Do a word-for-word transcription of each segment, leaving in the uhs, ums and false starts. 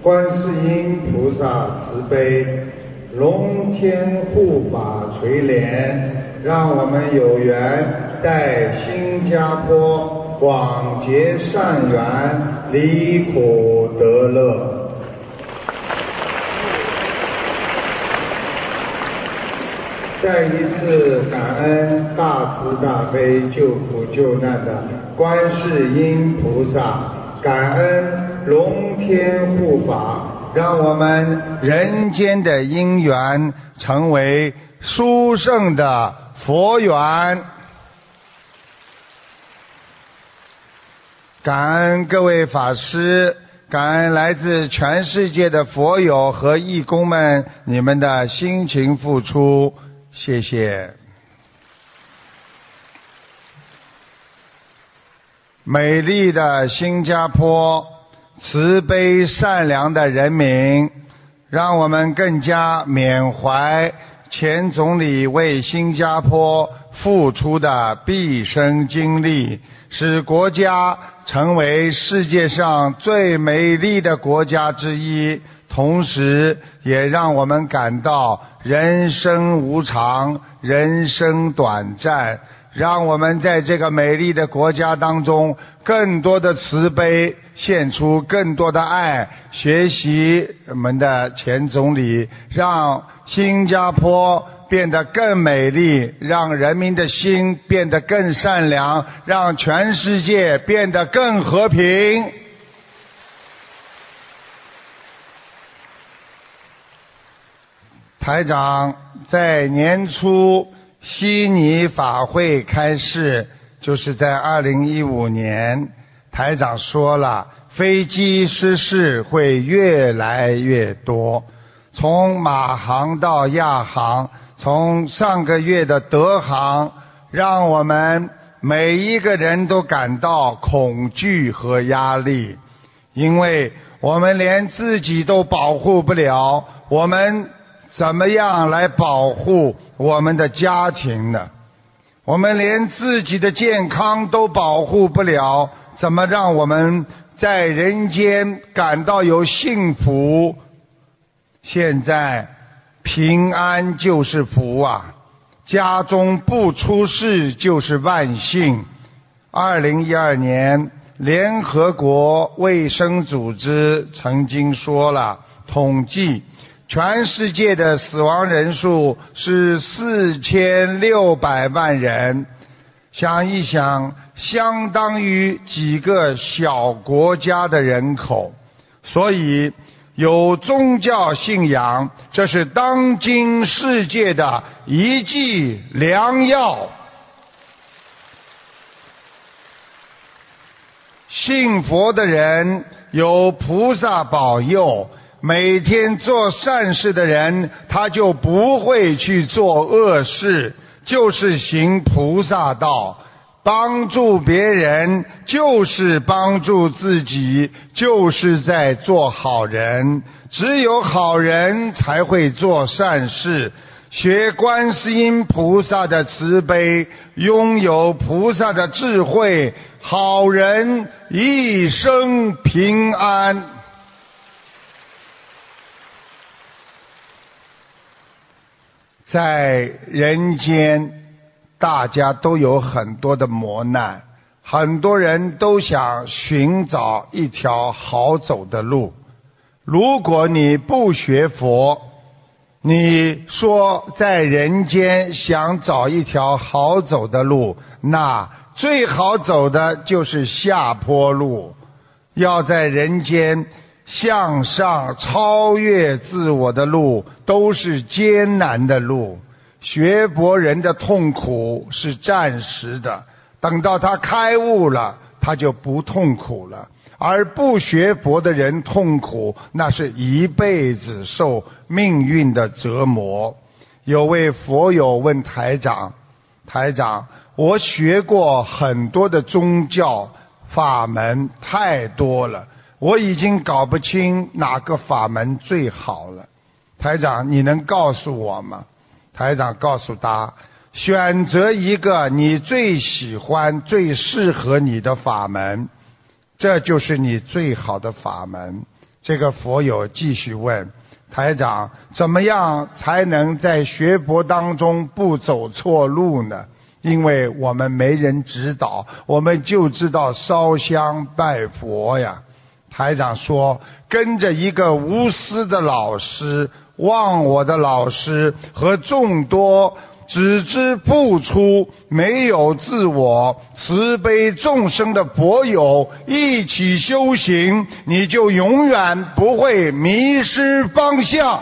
观世音菩萨慈悲，龙天护法垂怜，让我们有缘在新加坡广结善缘，离苦得乐。再一次感恩大慈大悲救苦救难的观世音菩萨，感恩龙天护法，让我们人间的因缘成为殊胜的佛缘。感恩各位法师，感恩来自全世界的佛友和义工们，你们的辛勤付出，谢谢。美丽的新加坡，慈悲善良的人民，让我们更加缅怀前总理为新加坡付出的毕生精力，使国家成为世界上最美丽的国家之一，同时也让我们感到人生无常，人生短暂，让我们在这个美丽的国家当中更多的慈悲，献出更多的爱，学习我们的前总理，让新加坡变得更美丽，让人民的心变得更善良，让全世界变得更和平。台长在年初悉尼法会开示，就是在二零一五年，台长说了，飞机失事会越来越多，从马航到亚航，从上个月的德航，让我们每一个人都感到恐惧和压力，因为我们连自己都保护不了，我们怎么样来保护我们的家庭呢？我们连自己的健康都保护不了，怎么让我们在人间感到有幸福？现在平安就是福啊，家中不出事就是万幸。二零一二年联合国卫生组织曾经说了，统计全世界的死亡人数是四千六百万人，想一想，相当于几个小国家的人口。所以有宗教信仰，这是当今世界的一剂良药。信佛的人有菩萨保佑，每天做善事的人，他就不会去做恶事，就是行菩萨道，帮助别人就是帮助自己，就是在做好人。只有好人才会做善事，学观世音菩萨的慈悲，拥有菩萨的智慧，好人一生平安。在人间，大家都有很多的磨难，很多人都想寻找一条好走的路。如果你不学佛，你说在人间想找一条好走的路，那最好走的就是下坡路。要在人间向上超越自我的路，都是艰难的路。学佛人的痛苦是暂时的，等到他开悟了，他就不痛苦了。而不学佛的人痛苦，那是一辈子受命运的折磨。有位佛友问台长，台长，我学过很多的宗教法门，太多了，我已经搞不清哪个法门最好了。台长，你能告诉我吗？台长告诉他，选择一个你最喜欢最适合你的法门，这就是你最好的法门。 这个佛友继续问台长，怎么样才能在学佛当中不走错路呢？因为我们没人指导，我们就知道烧香拜佛呀。台长说，跟着一个无私的老师，忘我的老师和众多只知付出没有自我慈悲众生的佛友一起修行，你就永远不会迷失方向。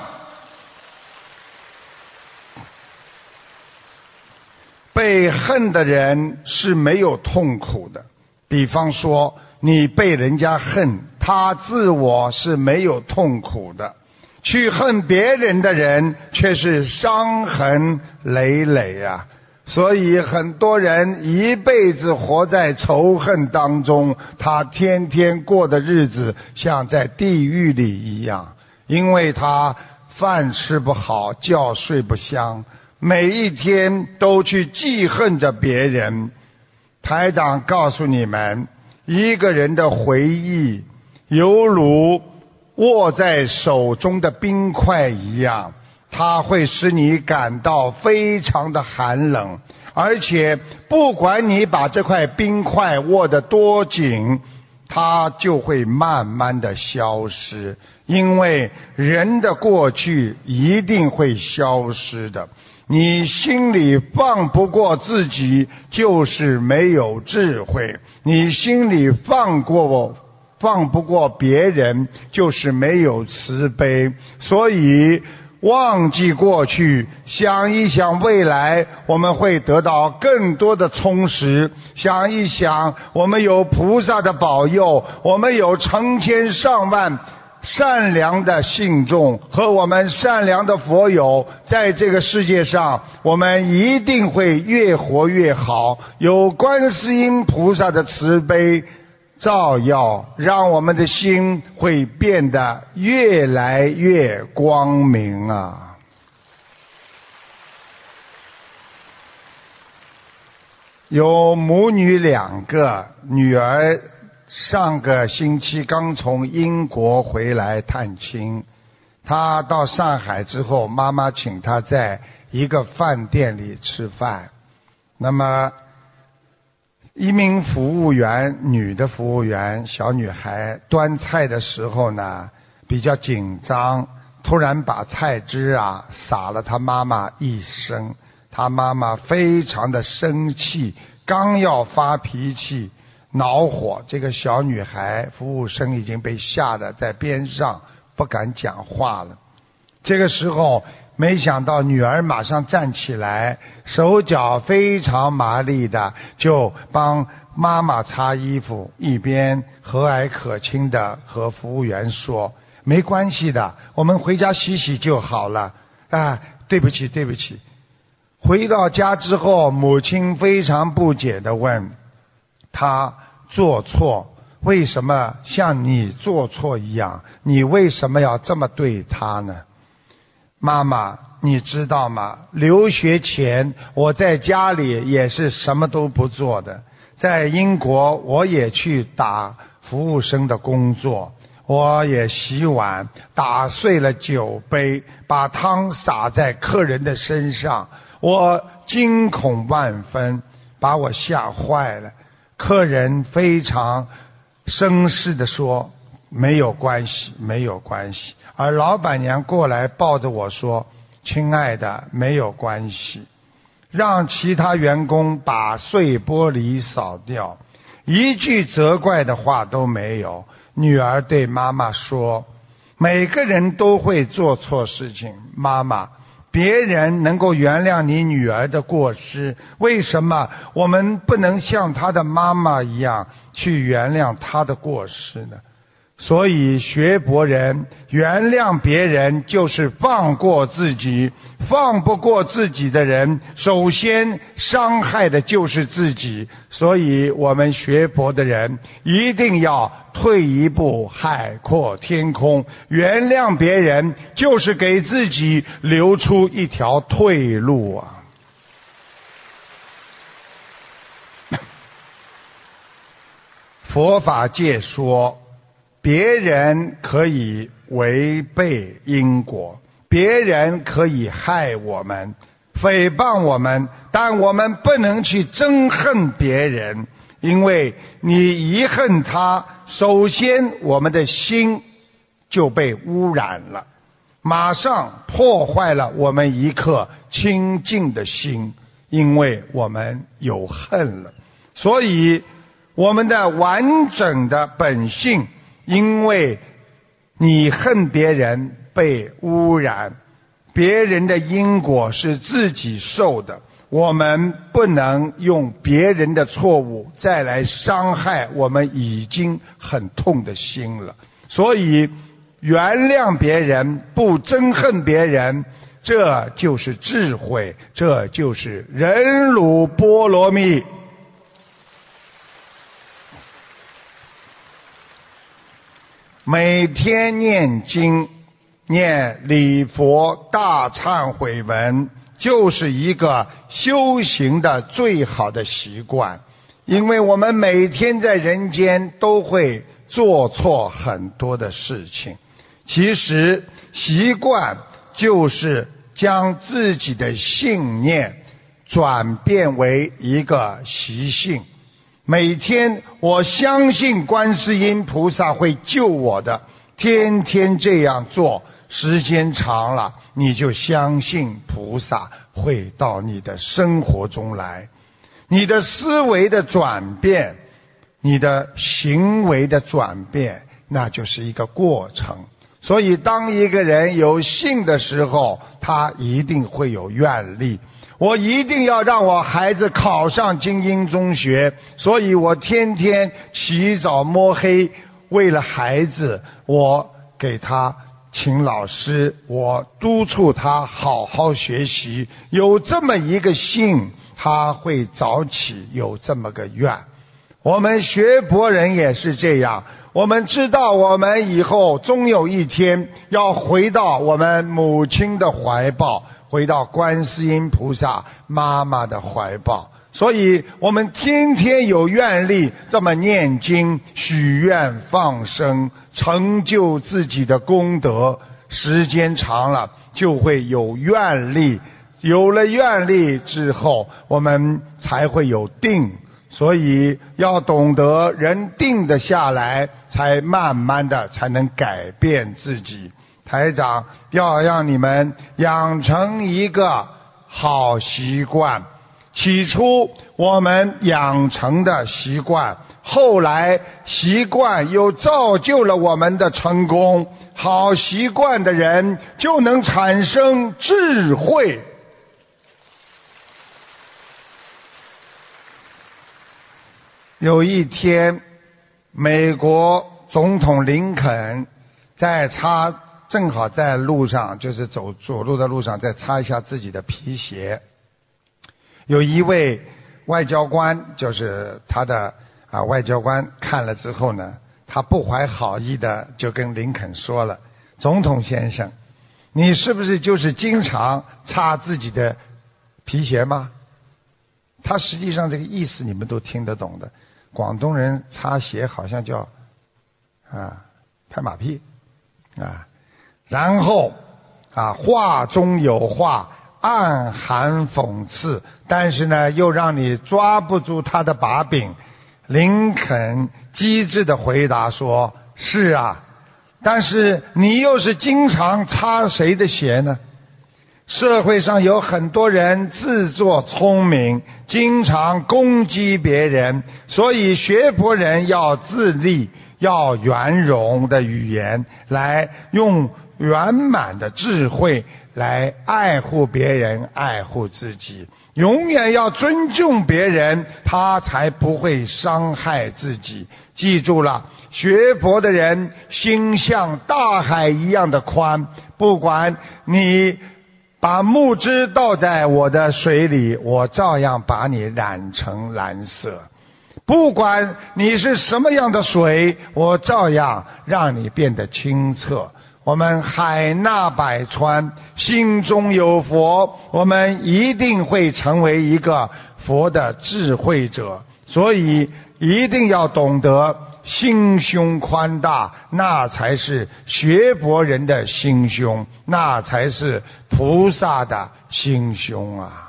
被恨的人是没有痛苦的，比方说你被人家恨，他自我是没有痛苦的，去恨别人的人却是伤痕累累啊。所以很多人一辈子活在仇恨当中，他天天过的日子像在地狱里一样，因为他饭吃不好，觉睡不香，每一天都去记恨着别人。台长告诉你们，一个人的回忆犹如握在手中的冰块一样，它会使你感到非常的寒冷，而且不管你把这块冰块握得多紧，它就会慢慢的消失，因为人的过去一定会消失的。你心里放不过自己，就是没有智慧；你心里放过放不过别人，就是没有慈悲。所以忘记过去，想一想未来，我们会得到更多的充实。想一想，我们有菩萨的保佑，我们有成千上万善良的信众和我们善良的佛友，在这个世界上我们一定会越活越好。有观世音菩萨的慈悲照耀，让我们的心会变得越来越光明啊！有母女两个，女儿上个星期刚从英国回来探亲，她到上海之后，妈妈请她在一个饭店里吃饭。那么一名服务员，女的服务员，小女孩端菜的时候呢比较紧张，突然把菜汁啊洒了她妈妈一身，她妈妈非常的生气，刚要发脾气恼火，这个小女孩服务生已经被吓得在边上不敢讲话了。这个时候没想到女儿马上站起来，手脚非常麻利的就帮妈妈擦衣服，一边和蔼可亲的和服务员说，没关系的，我们回家洗洗就好了啊，对不起对不起。回到家之后，母亲非常不解地问，他做错，为什么像你做错一样？你为什么要这么对他呢？妈妈，你知道吗？留学前我在家里也是什么都不做的，在英国我也去打服务生的工作，我也洗碗，打碎了酒杯，把汤洒在客人的身上，我惊恐万分，把我吓坏了。客人非常绅士地说，没有关系没有关系，而老板娘过来抱着我说，亲爱的，没有关系。让其他员工把碎玻璃扫掉，一句责怪的话都没有。女儿对妈妈说，每个人都会做错事情，妈妈，别人能够原谅你女儿的过失，为什么我们不能像她的妈妈一样去原谅她的过失呢？所以学佛人原谅别人就是放过自己，放不过自己的人，首先伤害的就是自己。所以我们学佛的人一定要退一步海阔天空，原谅别人就是给自己留出一条退路啊！佛法界说， 别人可以违背因果，别人可以害我们，诽谤我们，但我们不能去憎恨别人，因为你遗恨他，首先我们的心就被污染了，马上破坏了我们一颗清净的心，因为我们有恨了。所以我们的完整的本性，因为你恨别人被污染，别人的因果是自己受的，我们不能用别人的错误再来伤害我们已经很痛的心了。所以原谅别人，不憎恨别人，这就是智慧，这就是忍辱波罗蜜。每天念经，念礼佛大忏悔文，就是一个修行的最好的习惯。因为我们每天在人间都会做错很多的事情，其实习惯就是将自己的信念转变为一个习性。每天我相信观世音菩萨会救我的，天天这样做，时间长了，你就相信菩萨会到你的生活中来。你的思维的转变，你的行为的转变，那就是一个过程。所以当一个人有信的时候，他一定会有愿力。我一定要让我孩子考上精英中学，所以我天天起早摸黑，为了孩子，我给他请老师，我督促他好好学习。有这么一个信，他会早起，有这么个愿。我们学佛人也是这样，我们知道我们以后终有一天要回到我们母亲的怀抱，回到观世音菩萨妈妈的怀抱，所以我们天天有愿力这么念经、许愿、放生，成就自己的功德，时间长了就会有愿力，有了愿力之后，我们才会有定。所以要懂得人定得下来，才慢慢的才能改变自己。台长要让你们养成一个好习惯，起初我们养成的习惯，后来习惯又造就了我们的成功。好习惯的人就能产生智慧。有一天，美国总统林肯在擦正好在路上，就是走走路的路上，再擦一下自己的皮鞋。有一位外交官，就是他的啊外交官看了之后呢，他不怀好意的就跟林肯说了：“总统先生，你是不是就是经常擦自己的皮鞋吗？”他实际上这个意思你们都听得懂的。广东人擦鞋好像叫啊拍马屁啊。然后啊，话中有话，暗含讽刺，但是呢，又让你抓不住他的把柄。林肯机智地回答说：“是啊，但是你又是经常擦谁的鞋呢？社会上有很多人自作聪明，经常攻击别人，所以学佛人要自立，要圆融的语言，来用圆满的智慧来爱护别人，爱护自己，永远要尊重别人，他才不会伤害自己。记住了，学佛的人心像大海一样的宽，不管你把木汁倒在我的水里，我照样把你染成蓝色。不管你是什么样的水，我照样让你变得清澈。我们海纳百川，心中有佛，我们一定会成为一个佛的智慧者。所以一定要懂得心胸宽大，那才是学佛人的心胸，那才是菩萨的心胸啊！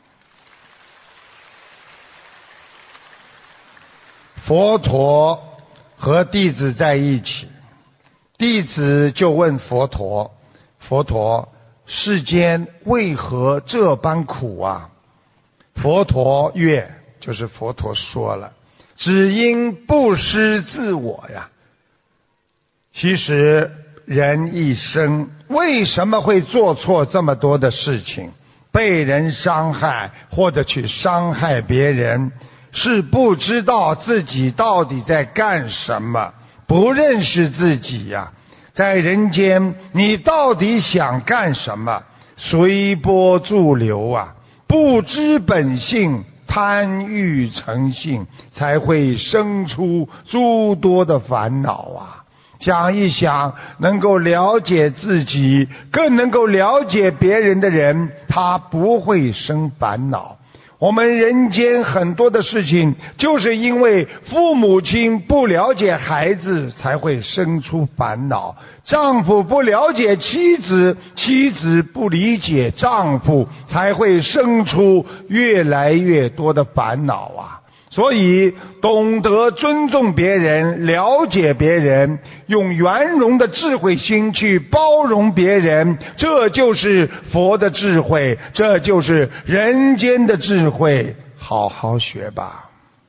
佛陀和弟子在一起，弟子就问佛陀：佛陀，世间为何这般苦啊？佛陀曰，就是佛陀说了，只因不失自我呀。其实人一生为什么会做错这么多的事情，被人伤害或者去伤害别人，是不知道自己到底在干什么，不认识自己呀。在人间你到底想干什么？随波逐流啊，不知本性，贪欲成性，才会生出诸多的烦恼啊！想一想，能够了解自己，更能够了解别人的人，他不会生烦恼。我们人间很多的事情，就是因为父母亲不了解孩子，才会生出烦恼；丈夫不了解妻子，妻子不理解丈夫，才会生出越来越多的烦恼啊！所以懂得尊重别人，了解别人，用圆融的智慧心去包容别人，这就是佛的智慧，这就是人间的智慧，好好学吧。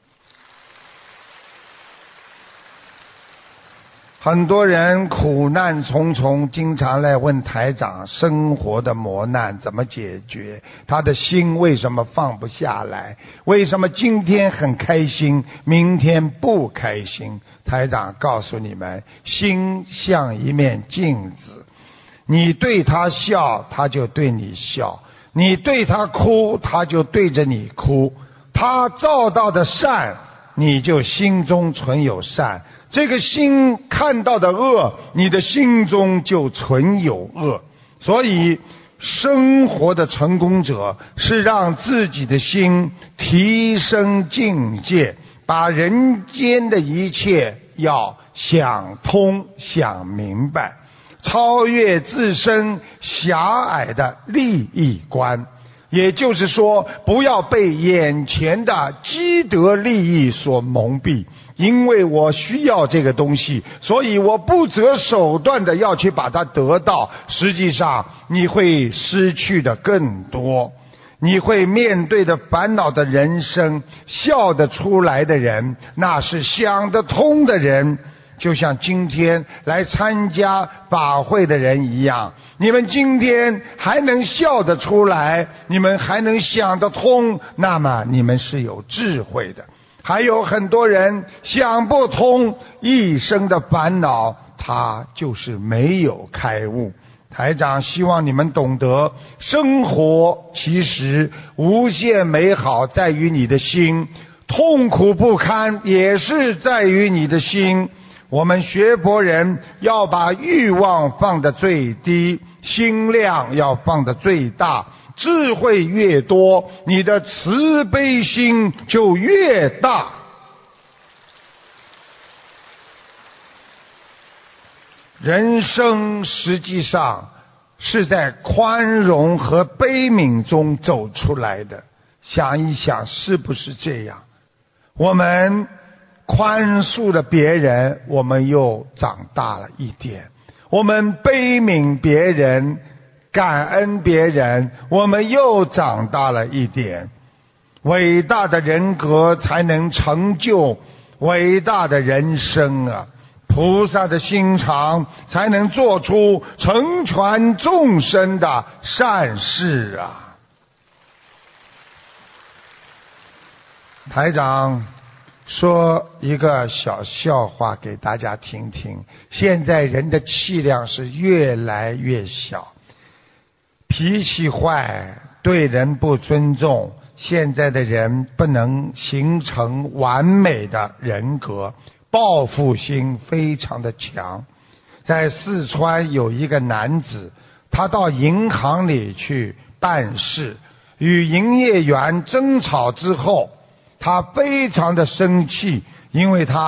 很多人苦难重重，经常来问台长生活的磨难怎么解决，他的心为什么放不下来，为什么今天很开心，明天不开心。台长告诉你们，心像一面镜子，你对他笑，他就对你笑；你对他哭，他就对着你哭。他照到的善，你就心中存有善，这个心看到的恶，你的心中就存有恶。所以生活的成功者是让自己的心提升境界，把人间的一切要想通想明白，超越自身狭隘的利益观。也就是说，不要被眼前的积德利益所蒙蔽，因为我需要这个东西，所以我不择手段的要去把它得到，实际上你会失去的更多，你会面对的烦恼的人生。笑得出来的人，那是想得通的人，就像今天来参加法会的人一样，你们今天还能笑得出来，你们还能想得通，那么你们是有智慧的。还有很多人想不通，一生的烦恼，他就是没有开悟。台长希望你们懂得，生活其实无限美好在于你的心，痛苦不堪也是在于你的心。我们学佛人要把欲望放得最低，心量要放得最大，智慧越多，你的慈悲心就越大。人生实际上是在宽容和悲悯中走出来的，想一想是不是这样？我们宽恕了别人，我们又长大了一点；我们悲悯别人，感恩别人，我们又长大了一点。伟大的人格才能成就伟大的人生啊！菩萨的心肠才能做出成全众生的善事啊！台长说一个小笑话给大家听听。现在人的气量是越来越小，脾气坏，对人不尊重，现在的人不能形成完美的人格，报复心非常的强。在四川有一个男子，他到银行里去办事，与营业员争吵之后，他非常的生气，因为他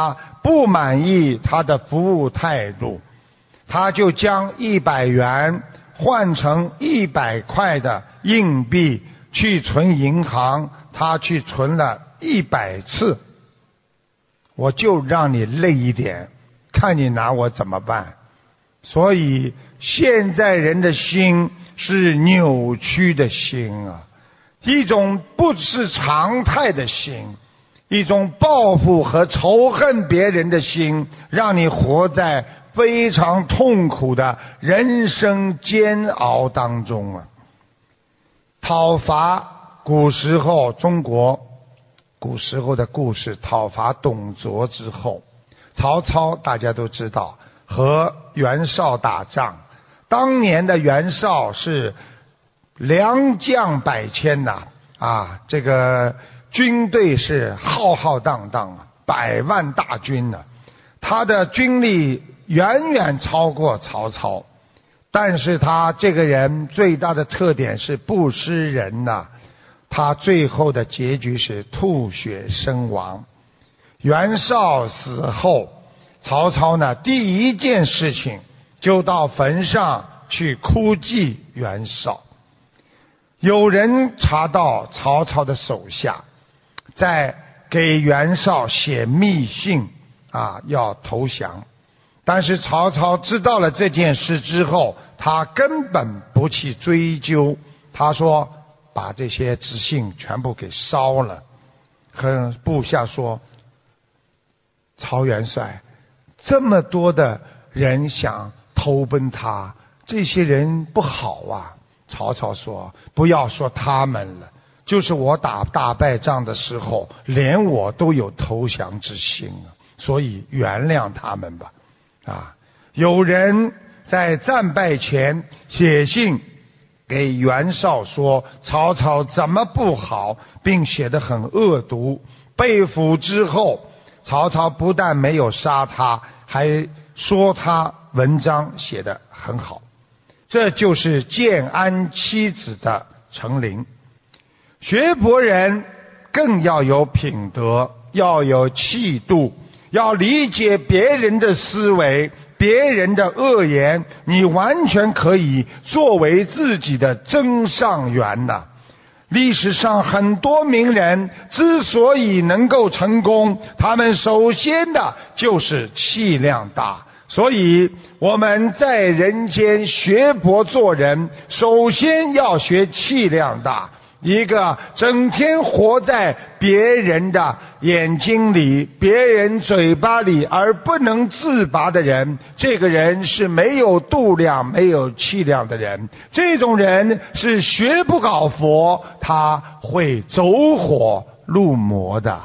不满意他的服务态度，他就将一百元换成一百块的硬币去存银行，他去存了一百次。我就让你累一点，看你拿我怎么办。所以现在人的心是扭曲的心啊，一种不是常态的心，一种报复和仇恨别人的心，让你活在非常痛苦的人生煎熬当中啊。讨伐，古时候中国古时候的故事，讨伐董卓之后，曹操大家都知道和袁绍打仗，当年的袁绍是良将百千呐，啊，这个军队是浩浩荡荡，百万大军呢，他的军力远远超过曹操，但是他这个人最大的特点是不识人呐，他最后的结局是吐血身亡。袁绍死后，曹操呢第一件事情就到坟上去哭祭袁绍。有人查到曹操的手下在给袁绍写密信啊，要投降，但是曹操知道了这件事之后，他根本不去追究，他说把这些纸信全部给烧了，和部下说，曹元帅，这么多的人想投奔他，这些人不好啊。曹操说，不要说他们了，就是我打大败仗的时候，连我都有投降之心啊，所以原谅他们吧。啊，有人在战败前写信给袁绍说曹操怎么不好，并写得很恶毒。被俘之后，曹操不但没有杀他，还说他文章写得很好。这就是建安七子的成灵。学佛人更要有品德，要有气度，要理解别人的思维，别人的恶言，你完全可以作为自己的增上缘的。历史上很多名人之所以能够成功，他们首先的就是气量大。所以我们在人间学佛做人，首先要学气量大。一个整天活在别人的眼睛里，别人嘴巴里而不能自拔的人，这个人是没有度量没有气量的人，这种人是学不搞佛，他会走火入魔的。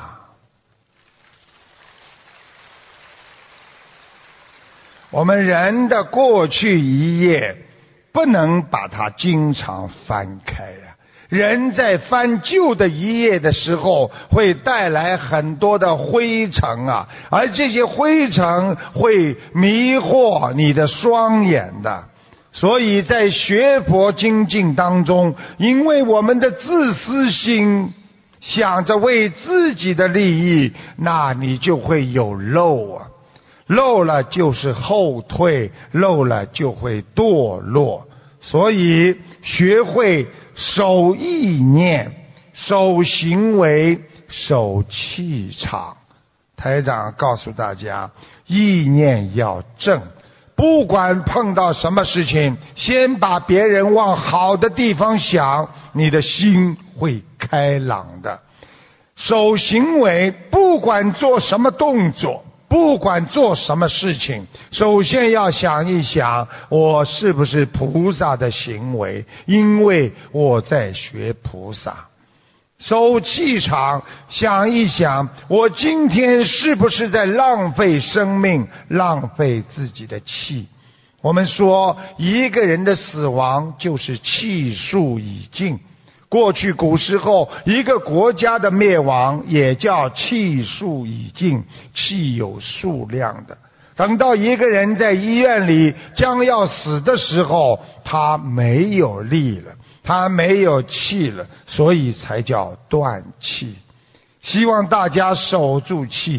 我们人的过去一页不能把它经常翻开啊，人在翻旧的一页的时候会带来很多的灰尘啊，而这些灰尘会迷惑你的双眼的。所以在学佛精进当中，因为我们的自私心想着为自己的利益，那你就会有漏啊，漏了就是后退，漏了就会堕落。所以学会守意念，守行为，守气场。台长告诉大家，意念要正，不管碰到什么事情，先把别人往好的地方想，你的心会开朗的。守行为，不管做什么动作，不管做什么事情，首先要想一想，我是不是菩萨的行为，因为我在学菩萨。守气场，想一想，我今天是不是在浪费生命，浪费自己的气。我们说一个人的死亡就是气数已尽，过去古时候一个国家的灭亡也叫气数已尽，气有数量的。等到一个人在医院里将要死的时候，他没有力了，他没有气了，所以才叫断气。希望大家守住气，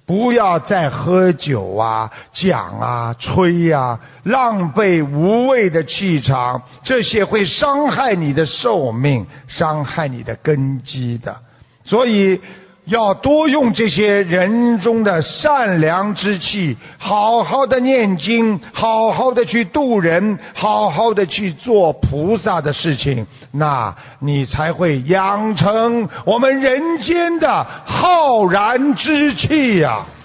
不要再喝酒啊、讲啊、吹啊，浪费无谓的气场，这些会伤害你的寿命，伤害你的根基的。所以要多用这些人中的善良之气，好好的念经，好好的去度人，好好的去做菩萨的事情，那你才会养成我们人间的浩然之气呀、啊。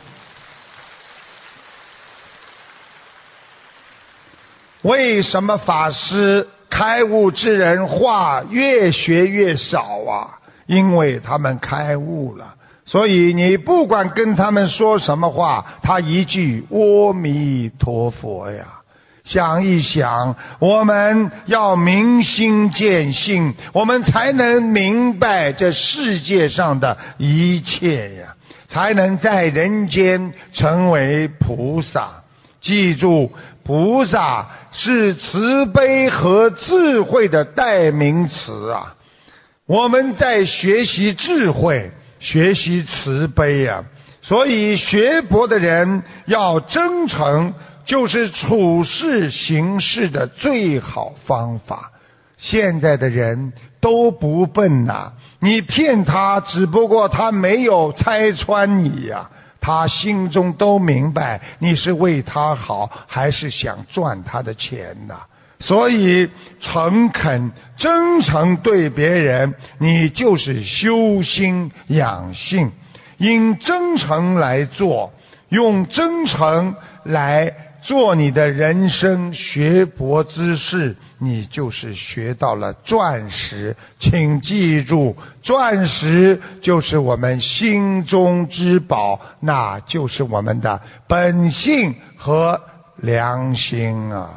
为什么法师开悟之人话越学越少啊？因为他们开悟了，所以你不管跟他们说什么话，他一句阿弥陀佛呀。想一想，我们要明心见性，我们才能明白这世界上的一切呀，才能在人间成为菩萨。记住，菩萨是慈悲和智慧的代名词啊。我们在学习智慧，学习慈悲啊，所以学佛的人要真诚，就是处事行事的最好方法。现在的人都不笨呐、啊，你骗他，只不过他没有拆穿你呀、啊，他心中都明白你是为他好，还是想赚他的钱呐、啊。所以诚恳真诚对别人，你就是修心养性，因真诚来做，用真诚来做你的人生学佛之事，你就是学到了钻石。请记住，钻石就是我们心中之宝，那就是我们的本性和良心啊。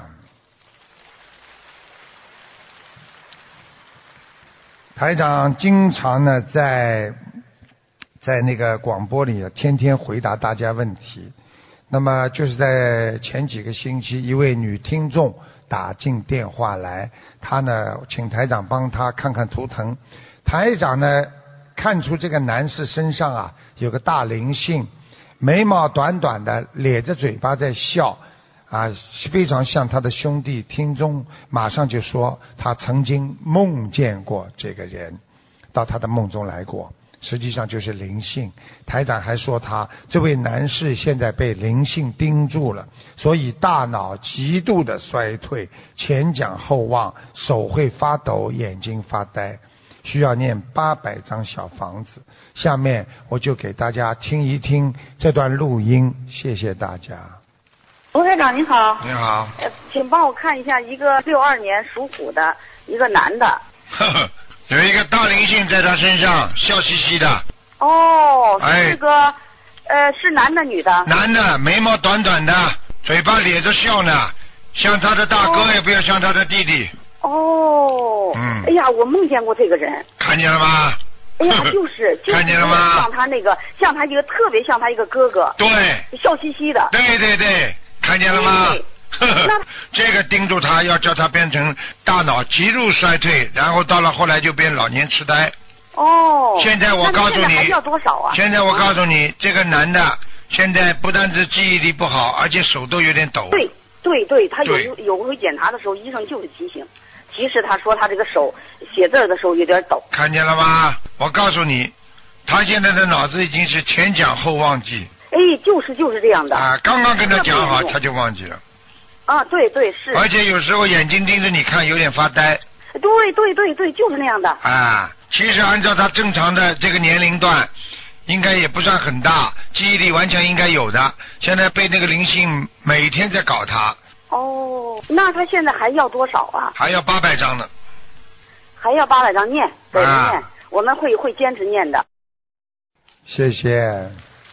台长经常呢在在那个广播里天天回答大家问题。那么就是在前几个星期，一位女听众打进电话来，她呢请台长帮她看看图腾。台长呢看出这个男士身上啊有个大灵性，眉毛短短的，咧着嘴巴在笑啊，非常像他的兄弟。听众马上就说他曾经梦见过这个人，到他的梦中来过，实际上就是灵性。台长还说他这位男士现在被灵性盯住了，所以大脑极度的衰退，前讲后忘，手会发抖，眼睛发呆，需要念八百张小房子。下面我就给大家听一听这段录音，谢谢大家。 卢台长你好。 你好。 呃，请帮我看一下一个六二年属虎的一个男的。 呵呵，有一个大灵性在他身上，笑嘻嘻的。 哦， 哎， 是这个，呃，是男的女的？ 男的，眉毛短短的，嘴巴咧着笑呢，像他的大哥、哦、也不要像他的弟弟。 哦。嗯。哎呀，我梦见过这个人。 看见了吗？ 哎呀，就是就是看见了吗？ 像他那个，像他一个特别像他一个哥哥。 对。 笑嘻嘻的。 对对对。看见了吗？这个盯住他，要叫他变成大脑极度衰退，然后到了后来就变老年痴呆。 哦。 现在我告诉你， 还要多少啊？ 现在我告诉你，这个男的现在不但是记忆力不好，而且手都有点抖。 对对对，他有有回检查的时候，医生就是提醒，提示他说他这个手写字的时候有点抖。 看见了吗？我告诉你，他现在的脑子已经是前讲后忘记。 哎，就是就是这样的啊！刚刚跟他讲好，他就忘记了。 啊，对对是。 而且有时候眼睛盯着你看，有点发呆。 对对对对，就是那样的。 啊，其实按照他正常的这个年龄段，应该也不算很大，记忆力完全应该有的。现在被那个灵性每天在搞他。 哦，那他现在还要多少啊？ 还要八百张呢。 还要八百张念，对、 啊、 念，我们会会坚持念的。 谢谢。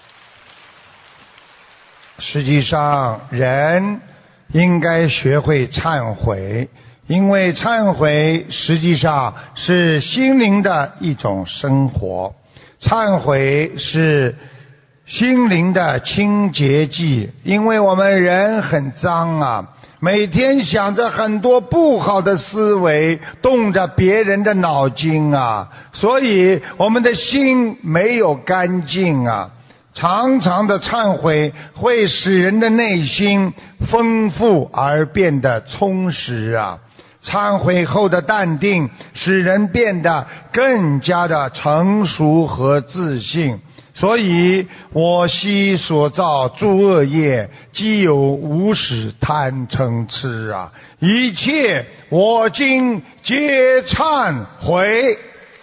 实际上人应该学会忏悔，因为忏悔实际上是心灵的一种生活，忏悔是心灵的清洁剂。因为我们人很脏啊，每天想着很多不好的思维，动着别人的脑筋啊，所以我们的心没有干净啊。 常常的忏悔会使人的内心丰富而变得充实啊。忏悔后的淡定使人变得更加的成熟和自信。所以我昔所造诸恶业，既有无始贪嗔痴啊，一切我今皆忏悔。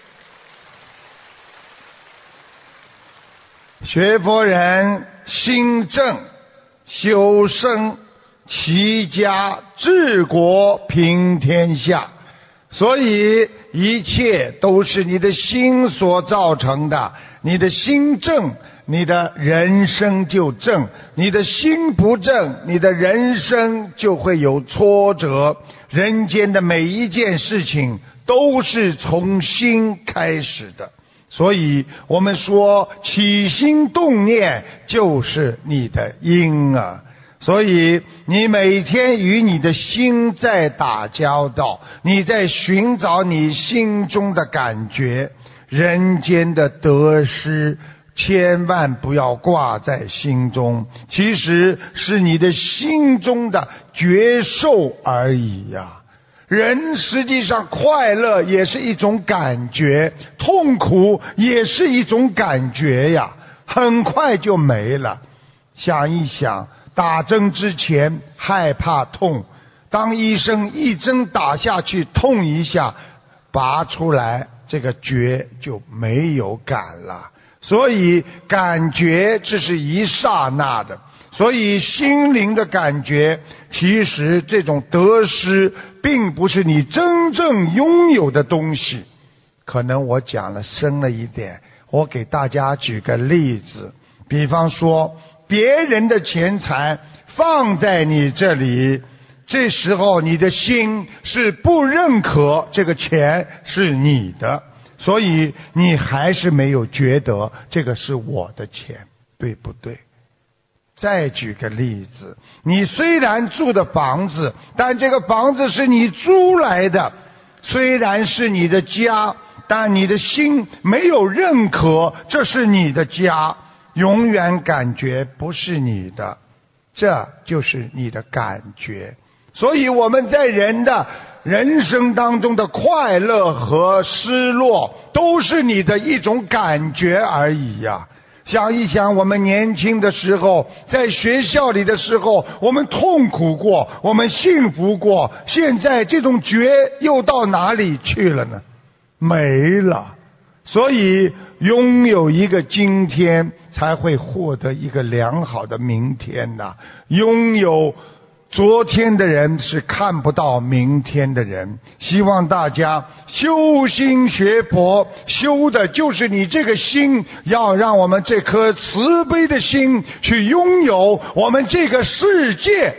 学佛人心正，修身齐家治国平天下，所以一切都是你的心所造成的。你的心正，你的人生就正；你的心不正，你的人生就会有挫折。人间的每一件事情都是从心开始的，所以我们说起心动念就是你的因啊。所以你每天与你的心在打交道，你在寻找你心中的感觉。人间的得失千万不要挂在心中，其实是你的心中的觉受而已呀、啊。人实际上快乐也是一种感觉，痛苦也是一种感觉呀，很快就没了。想一想，打针之前害怕痛，当医生一针打下去痛一下，拔出来这个觉就没有感了。所以感觉这是一刹那的，所以心灵的感觉，其实这种得失并不是你真正拥有的东西。可能我讲了深了一点，我给大家举个例子，比方说别人的钱财放在你这里，这时候你的心是不认可这个钱是你的，所以你还是没有觉得这个是我的钱，对不对？再举个例子，你虽然住的房子，但这个房子是你租来的，虽然是你的家，但你的心没有认可这是你的家，永远感觉不是你的，这就是你的感觉。所以我们在人的人生当中的快乐和失落，都是你的一种感觉而已呀、啊。想一想，我们年轻的时候，在学校里的时候，我们痛苦过，我们幸福过，现在这种觉又到哪里去了呢？没了。所以拥有一个今天，才会获得一个良好的明天呐。拥有昨天的人是看不到明天的人。希望大家修心学佛，修的就是你这个心，要让我们这颗慈悲的心去拥有我们这个世界。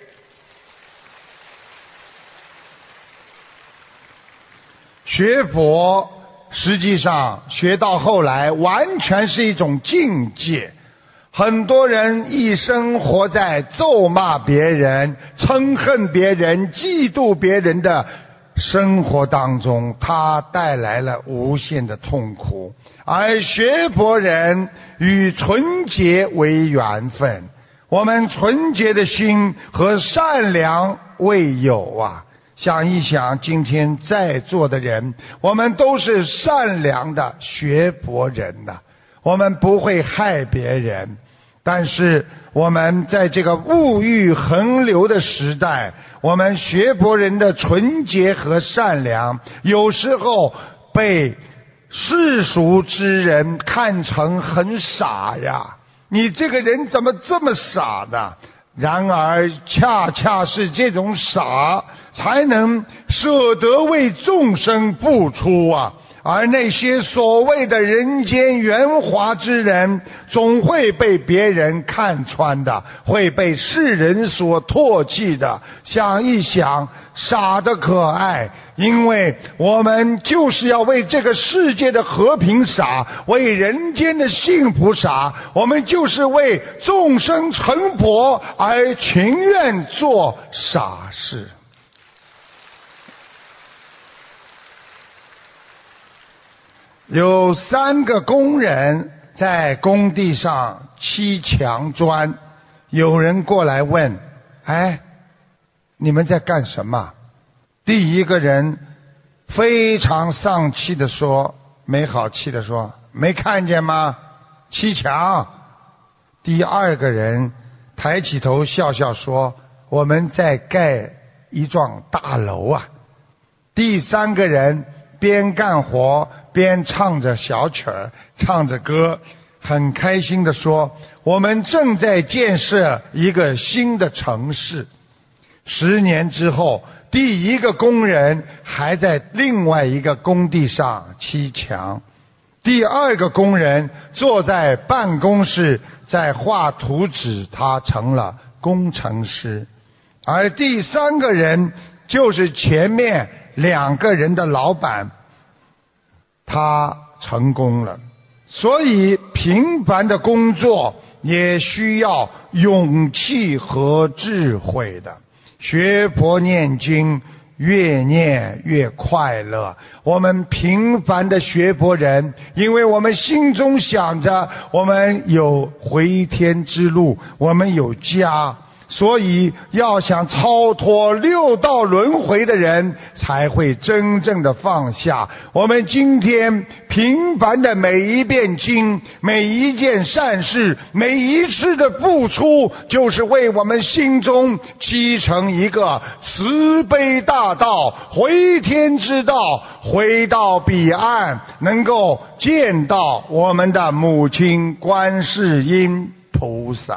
学佛实际上学到后来完全是一种境界。很多人一生活在咒骂别人、憎恨别人、嫉妒别人的生活当中，他带来了无限的痛苦。而学佛人与纯洁为缘分，我们纯洁的心和善良为友啊。想一想，今天在座的人，我们都是善良的学佛人呐、啊，我们不会害别人。但是我们在这个物欲横流的时代，我们学佛人的纯洁和善良，有时候被世俗之人看成很傻呀，你这个人怎么这么傻呢？然而恰恰是这种傻，才能舍得为众生付出啊。而那些所谓的人间圆滑之人，总会被别人看穿的，会被世人所唾弃的。想一想，傻得可爱，因为我们就是要为这个世界的和平傻，为人间的幸福傻，我们就是为众生成佛而情愿做傻事。有三个工人在工地上砌墙砖，有人过来问，哎，你们在干什么？第一个人非常丧气地说，没好气地说，没看见吗？砌墙。第二个人抬起头笑笑说，我们在盖一幢大楼啊。第三个人边干活边唱着小曲儿，唱着歌，很开心地说，我们正在建设一个新的城市。十年之后，第一个工人还在另外一个工地上砌墙，第二个工人坐在办公室在画图纸，他成了工程师。而第三个人就是前面两个人的老板，他成功了。所以平凡的工作也需要勇气和智慧的。学佛念经，越念越快乐。我们平凡的学佛人，因为我们心中想着我们有回天之路，我们有家，所以要想超脱六道轮回的人才会真正的放下。我们今天平凡的每一遍经，每一件善事，每一次的付出，就是为我们心中积成一个慈悲大道，回天之道，回到彼岸，能够见到我们的母亲观世音菩萨。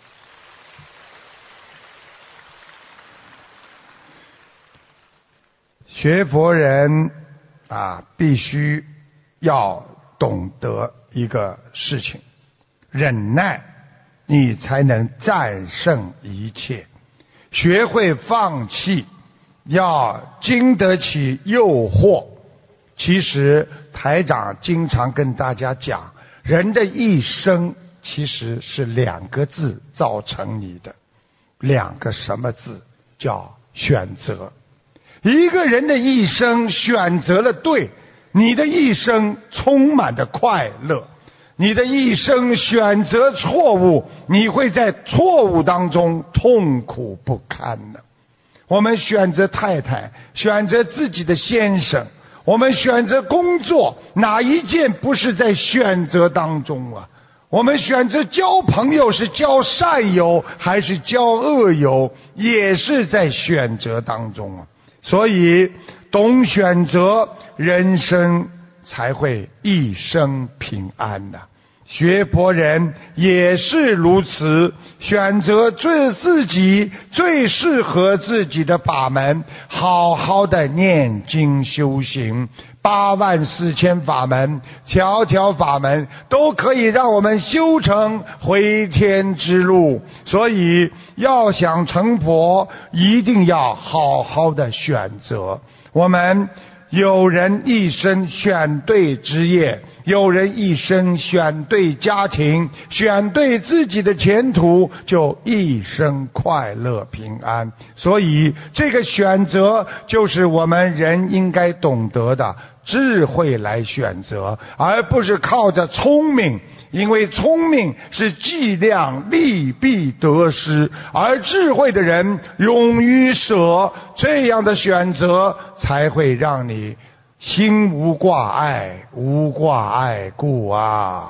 学佛人啊，必须要懂得一个事情，忍耐，你才能战胜一切。学会放弃，要经得起诱惑。其实台长经常跟大家讲，人的一生其实是两个字造成你的，两个什么字？叫选择。一个人的一生选择了对，你的一生充满着快乐；你的一生选择错误，你会在错误当中痛苦不堪的。我们选择太太，选择自己的先生，我们选择工作，哪一件不是在选择当中啊？我们选择交朋友，是交善友还是交恶友，也是在选择当中啊。所以懂选择，人生才会一生平安的。学佛人也是如此，选择最自己最适合自己的法门，好好的念经修行。八万四千法门，条条法门都可以让我们修成回天之路。所以要想成佛，一定要好好的选择。我们有人一生选对职业，有人一生选对家庭，选对自己的前途，就一生快乐平安。所以这个选择就是我们人应该懂得的智慧来选择，而不是靠着聪明，因为聪明是计量利弊得失，而智慧的人勇于舍，这样的选择才会让你心无挂碍，无挂碍故啊。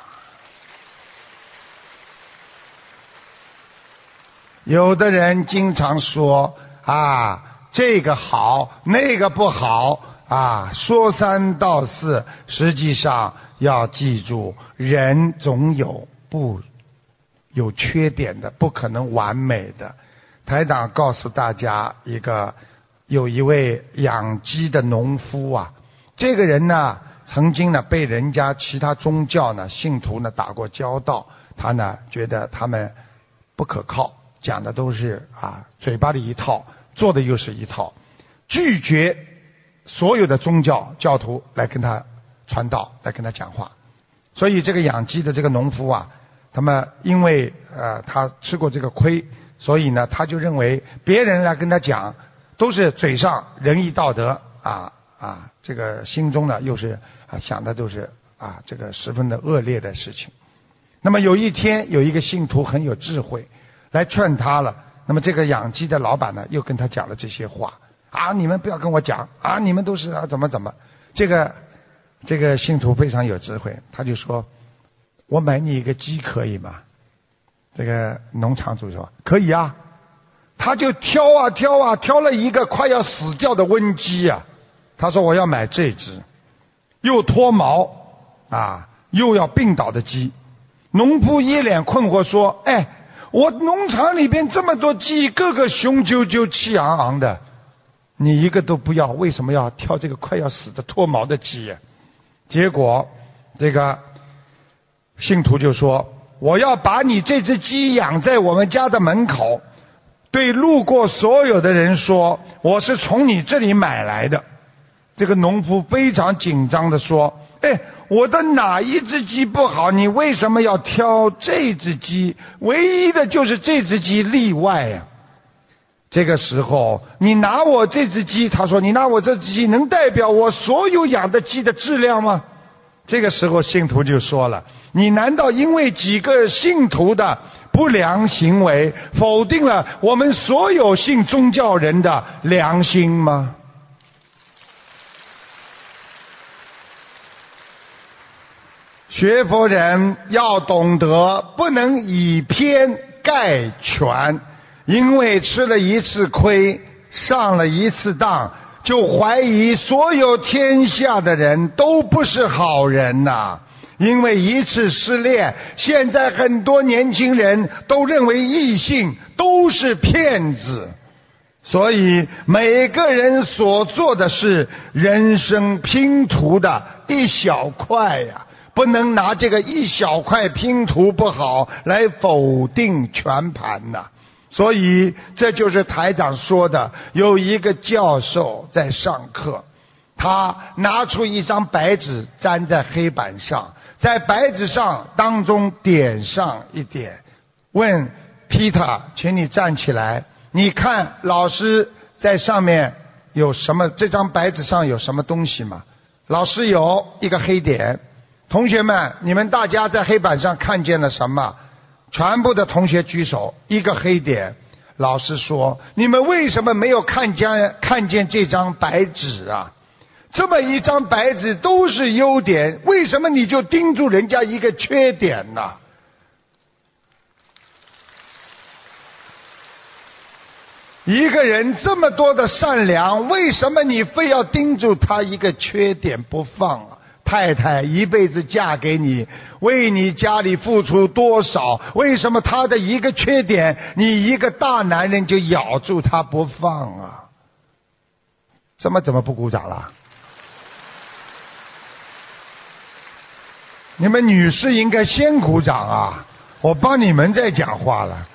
有的人经常说啊，这个好，那个不好啊，说三道四，实际上要记住，人总有不有缺点的，不可能完美的。台长告诉大家一个，有一位养鸡的农夫啊，这个人呢，曾经呢被人家其他宗教呢信徒呢打过交道，他呢觉得他们不可靠，讲的都是啊嘴巴里一套，做的又是一套，拒绝所有的宗教教徒来跟他传道，来跟他讲话。所以这个养鸡的这个农夫啊，他们因为呃他吃过这个亏，所以呢他就认为别人来跟他讲都是嘴上仁义道德啊啊，这个心中呢又是啊想的都是啊，这个十分的恶劣的事情。那么有一天有一个信徒很有智慧来劝他了，那么这个养鸡的老板呢又跟他讲了这些话啊，你们不要跟我讲啊，你们都是啊怎么怎么。这个这个信徒非常有智慧，他就说，我买你一个鸡可以吗？这个农场主说可以啊。他就挑啊挑啊挑了一个快要死掉的瘟鸡啊，他说我要买这只又脱毛啊又要病倒的鸡。农夫一脸困惑说，哎，我农场里边这么多鸡，个个雄赳赳气昂昂的，你一个都不要，为什么要挑这个快要死的脱毛的鸡呀？结果这个信徒就说，我要把你这只鸡养在我们家的门口，对路过所有的人说，我是从你这里买来的。这个农夫非常紧张地说，哎，我的哪一只鸡不好？你为什么要挑这只鸡？唯一的就是这只鸡例外呀、啊。这个时候你拿我这只鸡，他说你拿我这只鸡能代表我所有养的鸡的质量吗？这个时候信徒就说了，你难道因为几个信徒的不良行为否定了我们所有信宗教人的良心吗？学佛人要懂得不能以偏概全，因为吃了一次亏，上了一次当，就怀疑所有天下的人都不是好人呐、啊！因为一次失恋，现在很多年轻人都认为异性都是骗子，所以每个人所做的是人生拼图的一小块呀、啊。不能拿这个一小块拼图不好来否定全盘呐、啊。所以这就是台长说的，有一个教授在上课，他拿出一张白纸粘在黑板上，在白纸上当中点上一点，问 Peter 请你站起来，你看老师在上面有什么，这张白纸上有什么东西吗？老师有一个黑点。同学们，你们大家在黑板上看见了什么？全部的同学举手，一个黑点。老师说，你们为什么没有看见看见这张白纸啊？这么一张白纸都是优点，为什么你就盯住人家一个缺点呢？一个人这么多的善良，为什么你非要盯住他一个缺点不放啊？太太一辈子嫁给你，为你家里付出多少？为什么他的一个缺点，你一个大男人就咬住他不放啊？这么怎么不鼓掌了？你们女士应该先鼓掌啊！我帮你们在讲话了。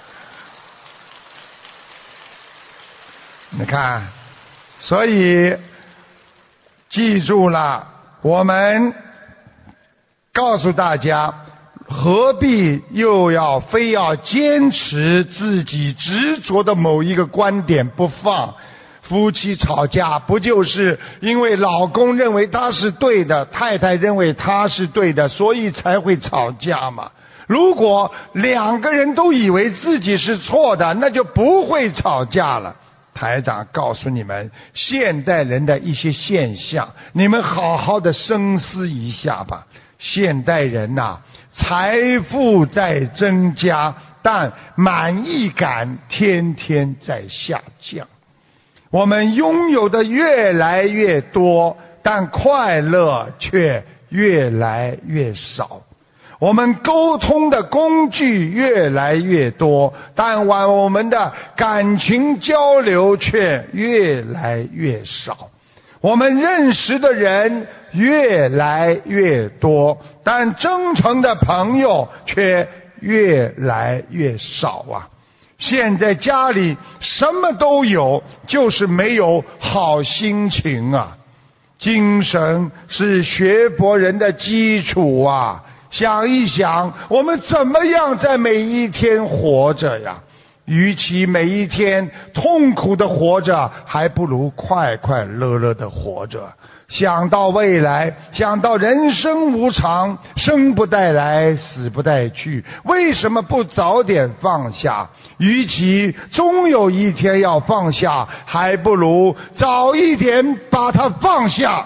你看，所以记住了。我们告诉大家，何必又要非要坚持自己执着的某一个观点不放？夫妻吵架不就是因为老公认为他是对的，太太认为他是对的，所以才会吵架吗？如果两个人都以为自己是错的，那就不会吵架了。台长告诉你们现代人的一些现象，你们好好的深思一下吧。现代人呐、啊，财富在增加，但满意感天天在下降。我们拥有的越来越多，但快乐却越来越少。我们沟通的工具越来越多，但我们的感情交流却越来越少。我们认识的人越来越多，但真诚的朋友却越来越少啊！现在家里什么都有，就是没有好心情啊！精神是学佛人的基础啊！想一想，我们怎么样在每一天活着呀？ 与其每一天痛苦的活着，还不如快快乐乐的活着。想到未来，想到人生无常，生不带来，死不带去，为什么不早点放下？与其终有一天要放下，还不如早一点把它放下。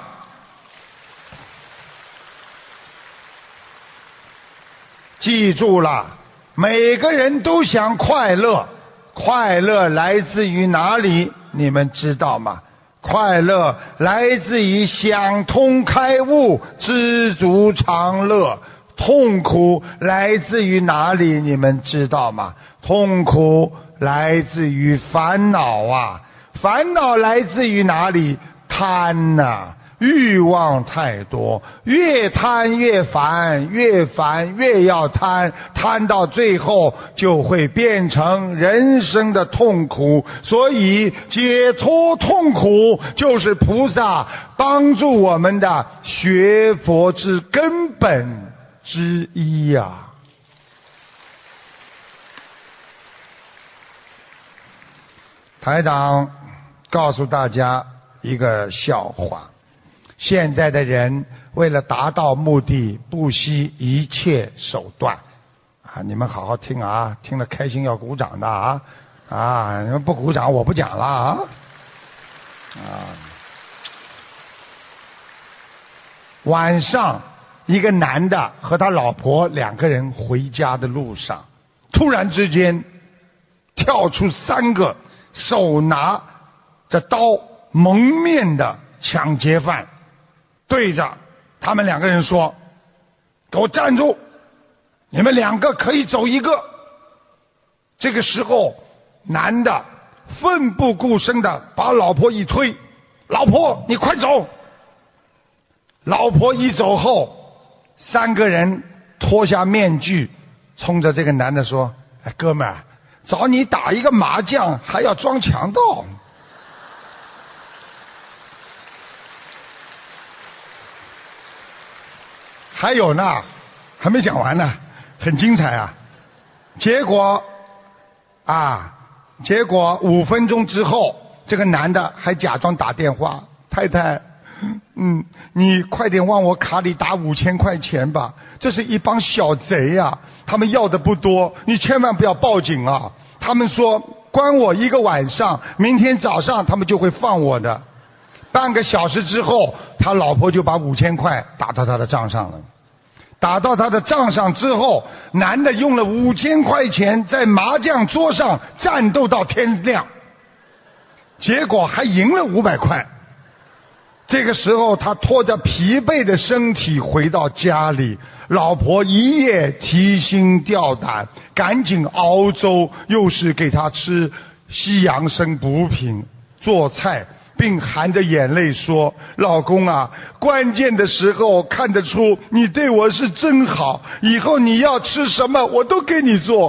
记住了，每个人都想快乐，快乐来自于哪里？你们知道吗？快乐来自于想通开悟，知足常乐。痛苦来自于哪里？你们知道吗？痛苦来自于烦恼啊！烦恼来自于哪里？贪啊！欲望太多，越贪越烦，越烦越要贪，贪到最后就会变成人生的痛苦。所以解脱痛苦就是菩萨帮助我们的学佛之根本之一呀、啊。台长告诉大家一个笑话，现在的人为了达到目的，不惜一切手段啊！你们好好听啊，听了开心要鼓掌的啊！啊，你们不鼓掌我不讲了啊！啊，晚上一个男的和他老婆两个人回家的路上，突然之间跳出三个手拿着刀蒙面的抢劫犯，对着他们两个人说：“给我站住！你们两个可以走一个。”这个时候，男的奋不顾身的把老婆一推：“老婆，你快走！”老婆一走后，三个人脱下面具，冲着这个男的说：“哎，哥们儿，找你打一个麻将还要装强盗。”还有呢，还没讲完呢，很精彩啊！结果啊，结果五分钟之后，这个男的还假装打电话：“太太，嗯，你快点往我卡里打五千块钱吧，这是一帮小贼呀、啊，他们要的不多，你千万不要报警啊！他们说关我一个晚上，明天早上他们就会放我的。”半个小时之后，他老婆就把五千块打到他的账上了。打到他的账上之后，男的用了五千块钱在麻将桌上战斗到天亮，结果还赢了五百块。这个时候，他拖着疲惫的身体回到家里，老婆一夜提心吊胆，赶紧熬粥，又是给他吃西洋参补品，做菜，并含着眼泪说：“老公啊，关键的时候看得出你对我是真好，以后你要吃什么我都给你做。”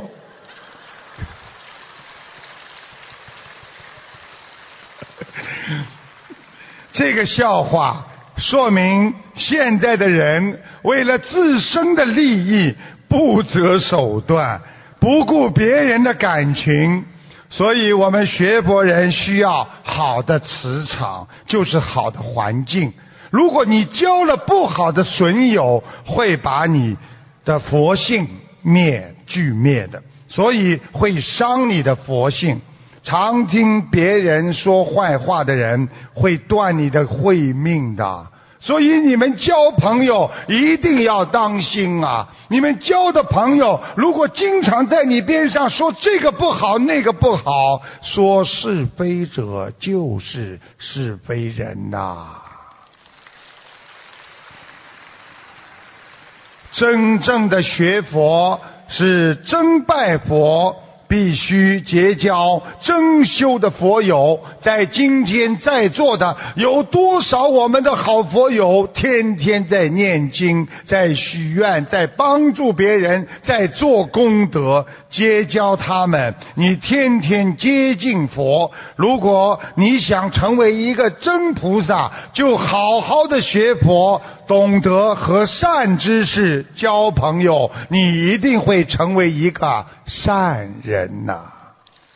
这个笑话说明现在的人为了自身的利益不择手段，不顾别人的感情。所以我们学佛人需要好的磁场，就是好的环境。如果你交了不好的损友，会把你的佛性灭俱灭的，所以会伤你的佛性。常听别人说坏话的人会断你的慧命的，所以你们交朋友一定要当心啊！你们交的朋友如果经常在你边上说这个不好那个不好，说是非者就是是非人呐、啊。真正的学佛是真拜佛，必须结交真修的佛友。在今天在座的有多少我们的好佛友，天天在念经，在许愿，在帮助别人，在做功德，结交他们，你天天接近佛。如果你想成为一个真菩萨，就好好的学佛，懂得和善知识交朋友，你一定会成为一个善人呐、啊。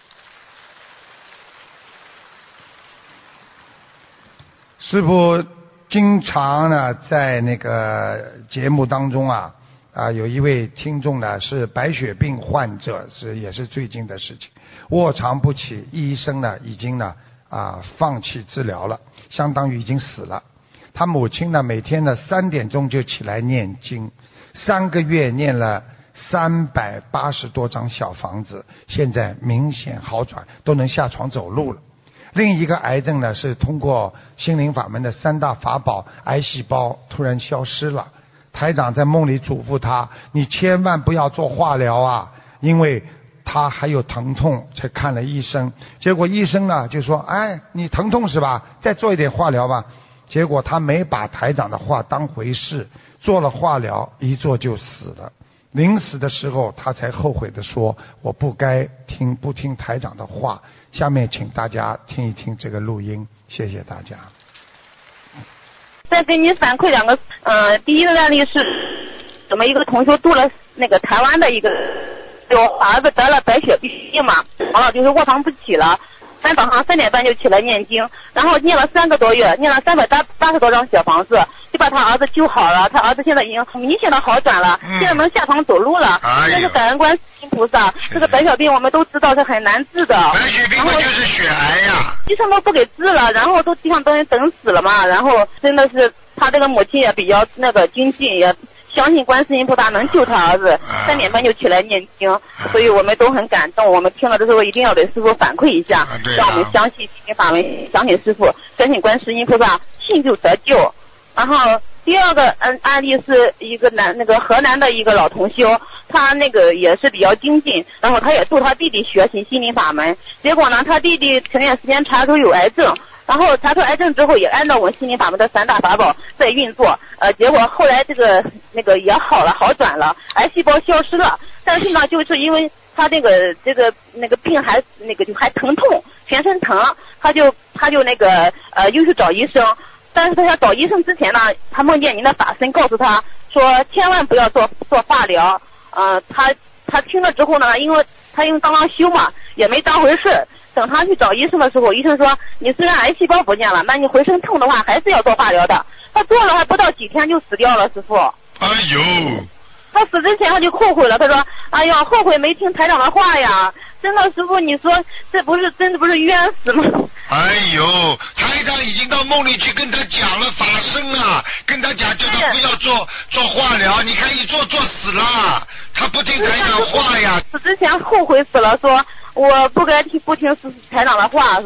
师父经常呢在那个节目当中啊啊有一位听众呢是白血病患者，是也是最近的事情，卧床不起，医生呢已经呢啊放弃治疗了，相当于已经死了。他母亲呢每天呢三点钟就起来念经，三个月念了三百八十多张小房子，现在明显好转，都能下床走路了。另一个癌症呢是通过心灵法门的三大法宝，癌细胞突然消失了。台长在梦里嘱咐他，你千万不要做化疗啊，因为他还有疼痛，才看了医生。结果医生呢就说，哎，你疼痛是吧，再做一点化疗吧。结果他没把台长的话当回事，做了化疗，一做就死了。临死的时候他才后悔地说，我不该听不听台长的话。下面请大家听一听这个录音，谢谢大家。 再给你反馈两个，呃，第一个案例是我们一个同学度了那个台湾的一个，就儿子得了白血病嘛，完了就是卧床不起了，三早上三点半就起来念经，然后念了三个多月，念了三百八八十多张小房子，就把他儿子救好了。他儿子现在已经明显的好转了，嗯、现在能下床走路了。这是感恩观世音菩萨。这个白血病我们都知道是很难治的。 白血病就是血癌呀。 医生都不给治了，然后都地上都人等死了嘛。然后真的是他这个母亲也比较那个精进，也相信观世音菩萨能救他儿子，三点半就起来念经，所以我们都很感动。我们听了的时候一定要给师父反馈一下，让我们相信心灵法门，相信师父，相信观世音菩萨，信就得救。然后第二个嗯案例是一个南那个河南的一个老同修，他那个也是比较精进，然后他也助他弟弟学习心灵法门，结果呢他弟弟前段时间查出有癌症。然后查出癌症之后，也按照我们心灵法门的三大法宝在运作，呃，结果后来这个那个也好了，好转了，癌细胞消失了，但是呢，就是因为他这个这个那个病还那个就还疼痛，全身疼，他就他就那个呃又去找医生，但是他要找医生之前呢，他梦见您的法身告诉他说，千万不要做做化疗，呃，他他听了之后呢，因为他因为刚刚修嘛，也没当回事。等他去找医生的时候，医生说你虽然癌细胞不见了，那你浑身痛的话还是要做化疗的。他做了还不到几天就死掉了，师傅。 哎呦！ 他死之前他就后悔了，他说哎呀后悔没听台长的话呀，真的师傅你说这不是真的不是冤死吗？ 哎呦，台长已经到梦里去跟他讲了法身啊，跟他讲叫他不要做做化疗，你看一做做死了，他不听台长话呀。 死之前后悔死了，说我不该听不听台长的话。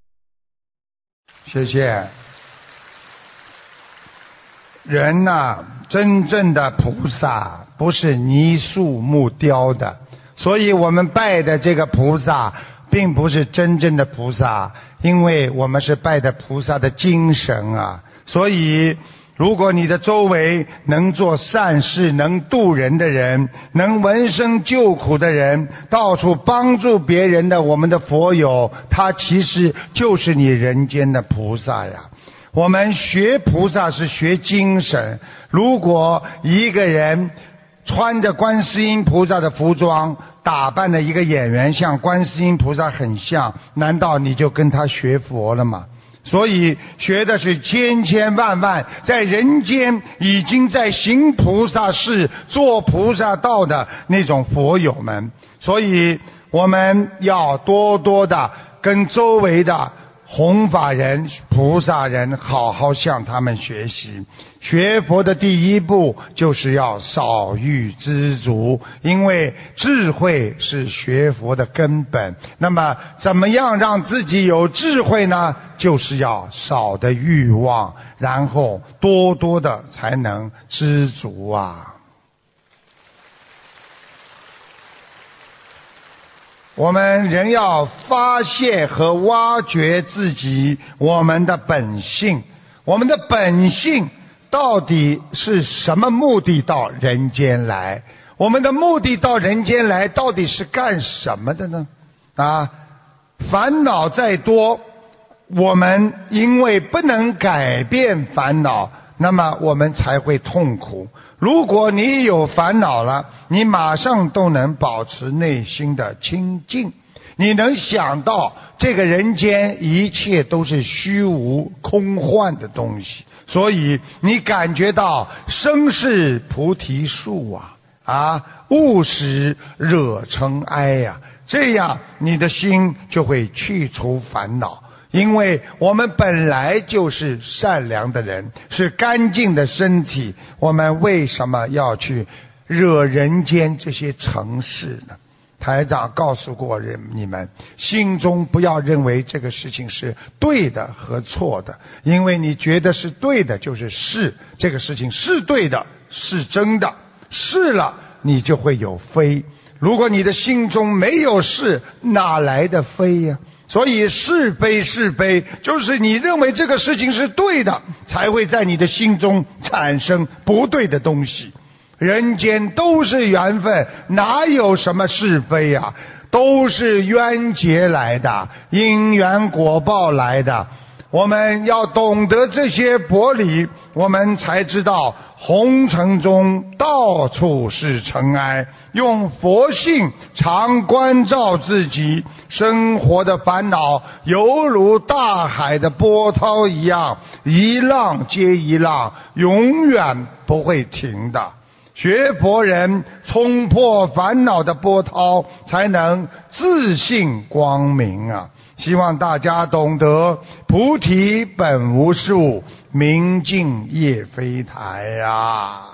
谢谢。人呐、啊，真正的菩萨不是泥塑木雕的，所以我们拜的这个菩萨并不是真正的菩萨，因为我们是拜的菩萨的精神啊。所以如果你的周围能做善事，能度人的人，能闻声救苦的人，到处帮助别人的我们的佛友，他其实就是你人间的菩萨呀。我们学菩萨是学精神，如果一个人穿着观世音菩萨的服装，打扮的一个演员像观世音菩萨很像，难道你就跟他学佛了吗？所以学的是千千万万在人间已经在行菩萨事做菩萨道的那种佛友们，所以我们要多多的跟周围的弘法人菩萨人好好向他们学习。学佛的第一步就是要少欲知足，因为智慧是学佛的根本。那么怎么样让自己有智慧呢？就是要少的欲望，然后多多的才能知足啊。我们人要发现和挖掘自己我们的本性，我们的本性到底是什么目的到人间来？我们的目的到人间来到底是干什么的呢？啊，烦恼再多，我们因为不能改变烦恼，那么我们才会痛苦。如果你有烦恼了，你马上都能保持内心的清净，你能想到这个人间一切都是虚无空幻的东西，所以你感觉到生是菩提树啊啊，勿使惹尘埃呀、啊，这样你的心就会去除烦恼。因为我们本来就是善良的人，是干净的身体，我们为什么要去惹人间这些尘事呢？台长告诉过人你们，心中不要认为这个事情是对的和错的，因为你觉得是对的就是是，这个事情是对的，是真的，是了你就会有非。如果你的心中没有是，哪来的非呀？所以是非是非，就是你认为这个事情是对的，才会在你的心中产生不对的东西。人间都是缘分，哪有什么是非呀、啊？都是缘结来的，因缘果报来的。我们要懂得这些薄理，我们才知道红尘中到处是尘埃，用佛性常关照自己。生活的烦恼犹如大海的波涛一样，一浪接一浪，永远不会停的。学佛人冲破烦恼的波涛，才能自信光明啊！希望大家懂得菩提本无树，明镜亦非台啊！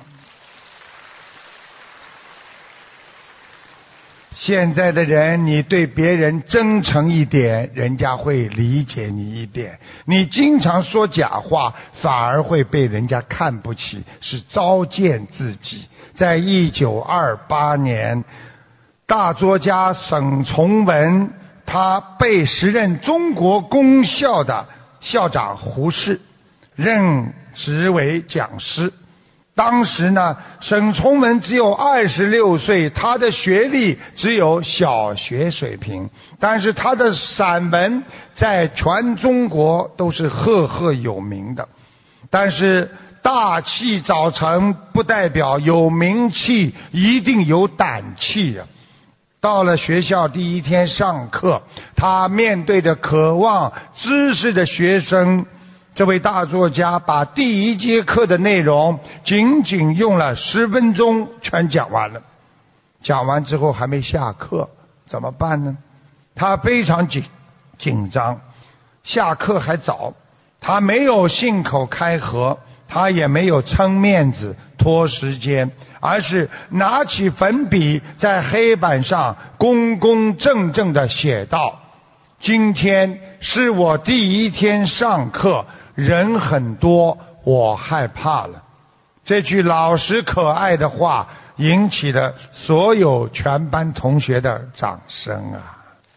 现在的人，你对别人真诚一点，人家会理解你一点。你经常说假话，反而会被人家看不起，是糟践自己。在一九二八年，大作家沈从文，他被时任中国公校的校长胡适任职为讲师。当时呢，沈从文只有二十六岁，他的学历只有小学水平，但是他的散文在全中国都是赫赫有名的。但是大器早成不代表有名气一定有胆气啊！到了学校第一天上课，他面对着渴望知识的学生，这位大作家把第一节课的内容仅仅用了十分钟全讲完了。讲完之后还没下课，怎么办呢？他非常紧紧张，下课还早，他没有信口开河，他也没有撑面子拖时间，而是拿起粉笔在黑板上公公正正地写道：今天是我第一天上课，人很多，我害怕了。这句老实可爱的话引起了所有全班同学的掌声啊！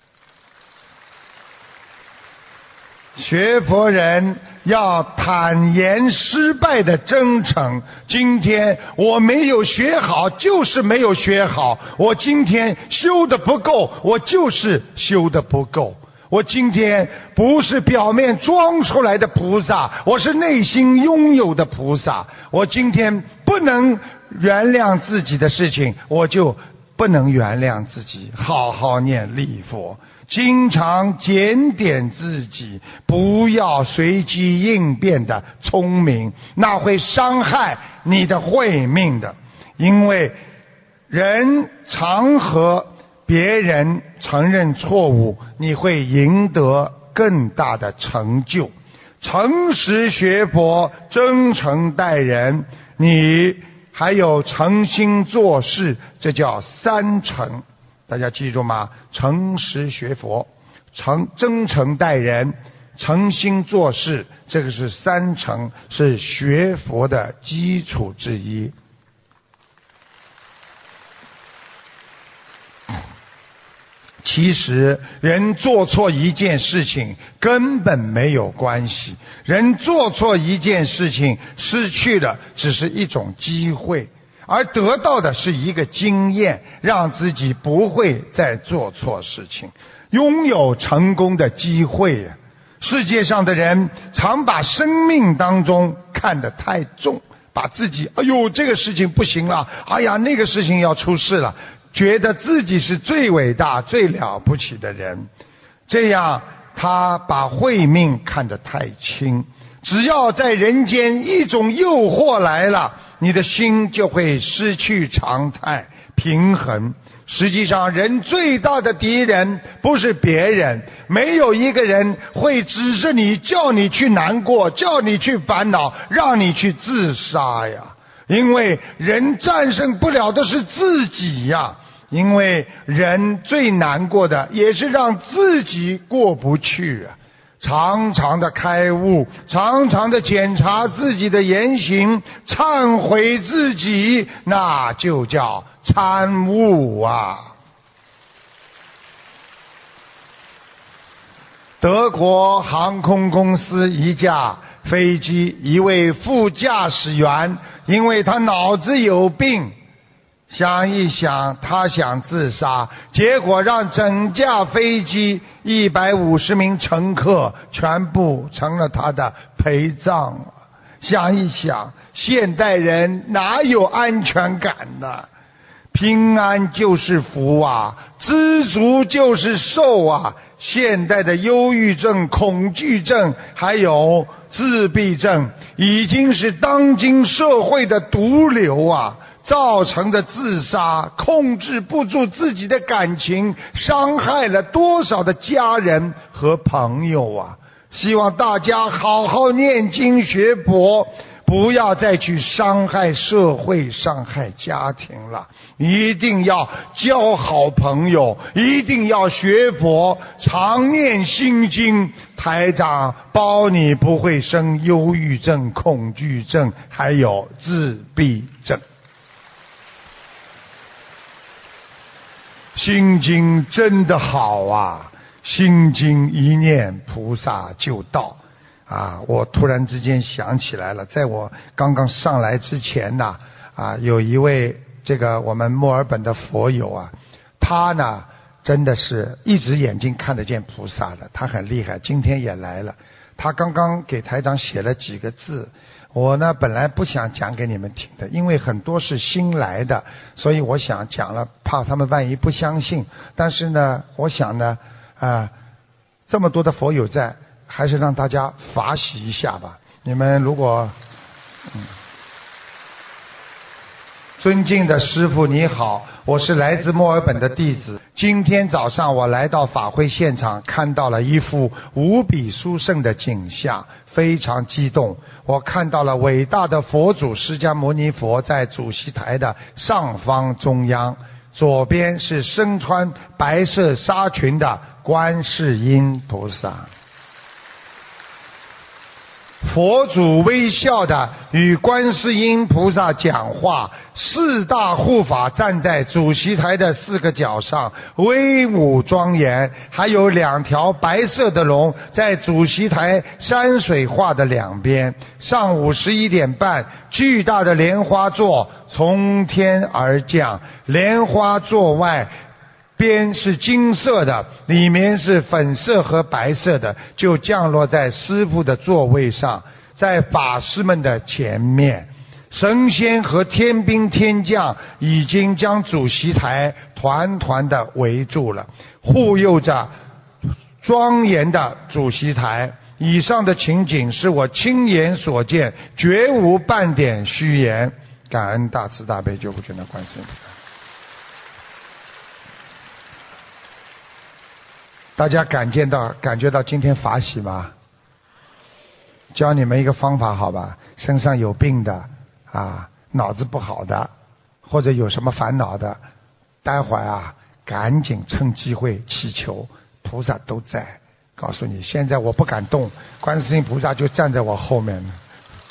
学佛人要坦言失败的真诚。今天我没有学好，就是没有学好。我今天修得不够，我就是修得不够。我今天不是表面装出来的菩萨，我是内心拥有的菩萨。我今天不能原谅自己的事情，我就不能原谅自己，好好念礼佛，经常检点自己，不要随机应变的聪明，那会伤害你的慧命的。因为人常和别人承认错误，你会赢得更大的成就。诚实学佛，真诚待人，你还有诚心做事，这叫三诚。大家记住吗？诚实学佛，诚真诚待人，诚心做事，这个是三诚，是学佛的基础之一。其实人做错一件事情根本没有关系，人做错一件事情失去的只是一种机会，而得到的是一个经验，让自己不会再做错事情，拥有成功的机会啊！世界上的人常把生命当中看得太重，把自己哎呦这个事情不行了，哎呀那个事情要出事了，觉得自己是最伟大最了不起的人。 这样他把慧命看得太轻。只要在人间一种诱惑来了，你的心就会失去常态平衡。实际上人最大的敌人不是别人，没有一个人会指着你叫你去难过，叫你去烦恼，让你去自杀呀。因为人战胜不了的是自己呀，因为人最难过的也是让自己过不去啊。常常的开悟，常常的检查自己的言行，忏悔自己，那就叫参悟啊。德国航空公司一架飞机，一位副驾驶员因为他脑子有病，想一想他想自杀，结果让整架飞机一百五十名乘客全部成了他的陪葬。想一想，现代人哪有安全感呢？平安就是福啊，知足就是寿啊。现代的忧郁症、恐惧症还有自闭症已经是当今社会的毒瘤啊，造成的自杀，控制不住自己的感情，伤害了多少的家人和朋友啊。希望大家好好念经学佛，不要再去伤害社会、伤害家庭了。一定要交好朋友，一定要学佛，常念心经，台长包你不会生忧郁症、恐惧症还有自闭症。心经真的好啊，心经一念菩萨就到啊！我突然之间想起来了，在我刚刚上来之前呢，啊，有一位这个我们墨尔本的佛友啊，他呢真的是一直眼睛看得见菩萨的，他很厉害，今天也来了。他刚刚给台长写了几个字，我呢本来不想讲给你们听的，因为很多是新来的，所以我想讲了，怕他们万一不相信。但是呢，我想呢，啊，这么多的佛友在，还是让大家法喜一下吧。你们如果，嗯，尊敬的师父你好，我是来自墨尔本的弟子。今天早上我来到法会现场，看到了一幅无比殊胜的景象，非常激动。我看到了伟大的佛祖释迦牟尼佛在主席台的上方中央，左边是身穿白色纱裙的观世音菩萨。佛祖微笑的与观世音菩萨讲话，四大护法站在主席台的四个角上，威武庄严。还有两条白色的龙在主席台山水画的两边。上午十一点半，巨大的莲花座从天而降，莲花座外边是金色的，里面是粉色和白色的，就降落在师父的座位上，在法师们的前面。神仙和天兵天将已经将主席台团团的围住了，护佑着庄严的主席台。以上的情景是我亲眼所见，绝无半点虚言。感恩大慈大悲救苦救难观世音菩萨。大家感觉到感觉到今天法喜吗？教你们一个方法好吧，身上有病的啊，脑子不好的，或者有什么烦恼的，待会儿啊赶紧趁机会祈求，菩萨都在。告诉你，现在我不敢动，观世音菩萨就站在我后面呢。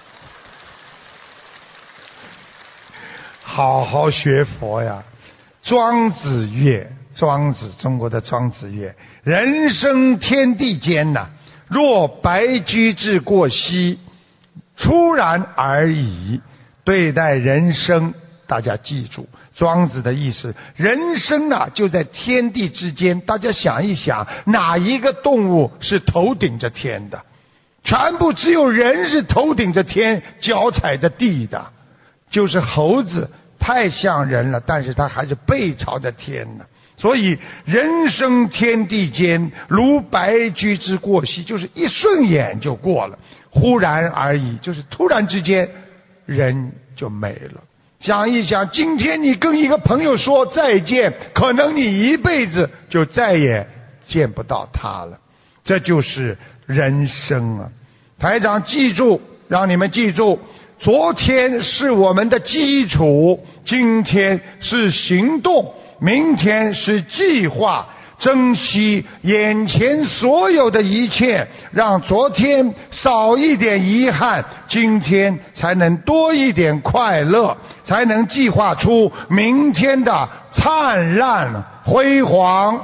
好好学佛呀。庄子曰，庄子，中国的庄子曰，人生天地间呐，若白驹之过隙，突然而已。对待人生，大家记住庄子的意思，人生啊就在天地之间。大家想一想，哪一个动物是头顶着天的？全部只有人是头顶着天，脚踩着地的。就是猴子太像人了，但是他还是背朝着天呢。 所以人生天地间，如白驹之过隙，就是一瞬眼就过了，忽然而已，就是突然之间人就没了。想一想，今天你跟一个朋友说再见，可能你一辈子就再也见不到他了，这就是人生啊！台长记住，让你们记住，昨天是我们的基础，今天是行动，明天是计划，珍惜眼前所有的一切，让昨天少一点遗憾，今天才能多一点快乐，才能计划出明天的灿烂辉煌。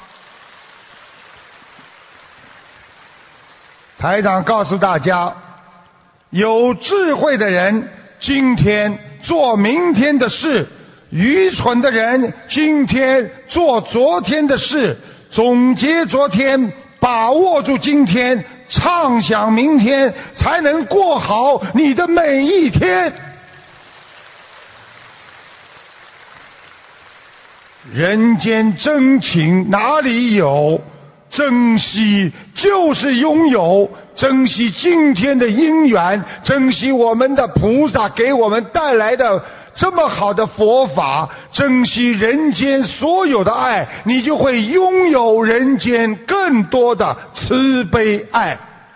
台长告诉大家，有智慧的人今天做明天的事，愚蠢的人今天做昨天的事，总结昨天，把握住今天，畅想明天，才能过好你的每一天。人间真情哪里有？珍惜就是拥有，珍惜今天的因缘，珍惜我们的菩萨给我们带来的这么好的佛法，珍惜人间所有的爱，你就会拥有人间更多的慈悲爱。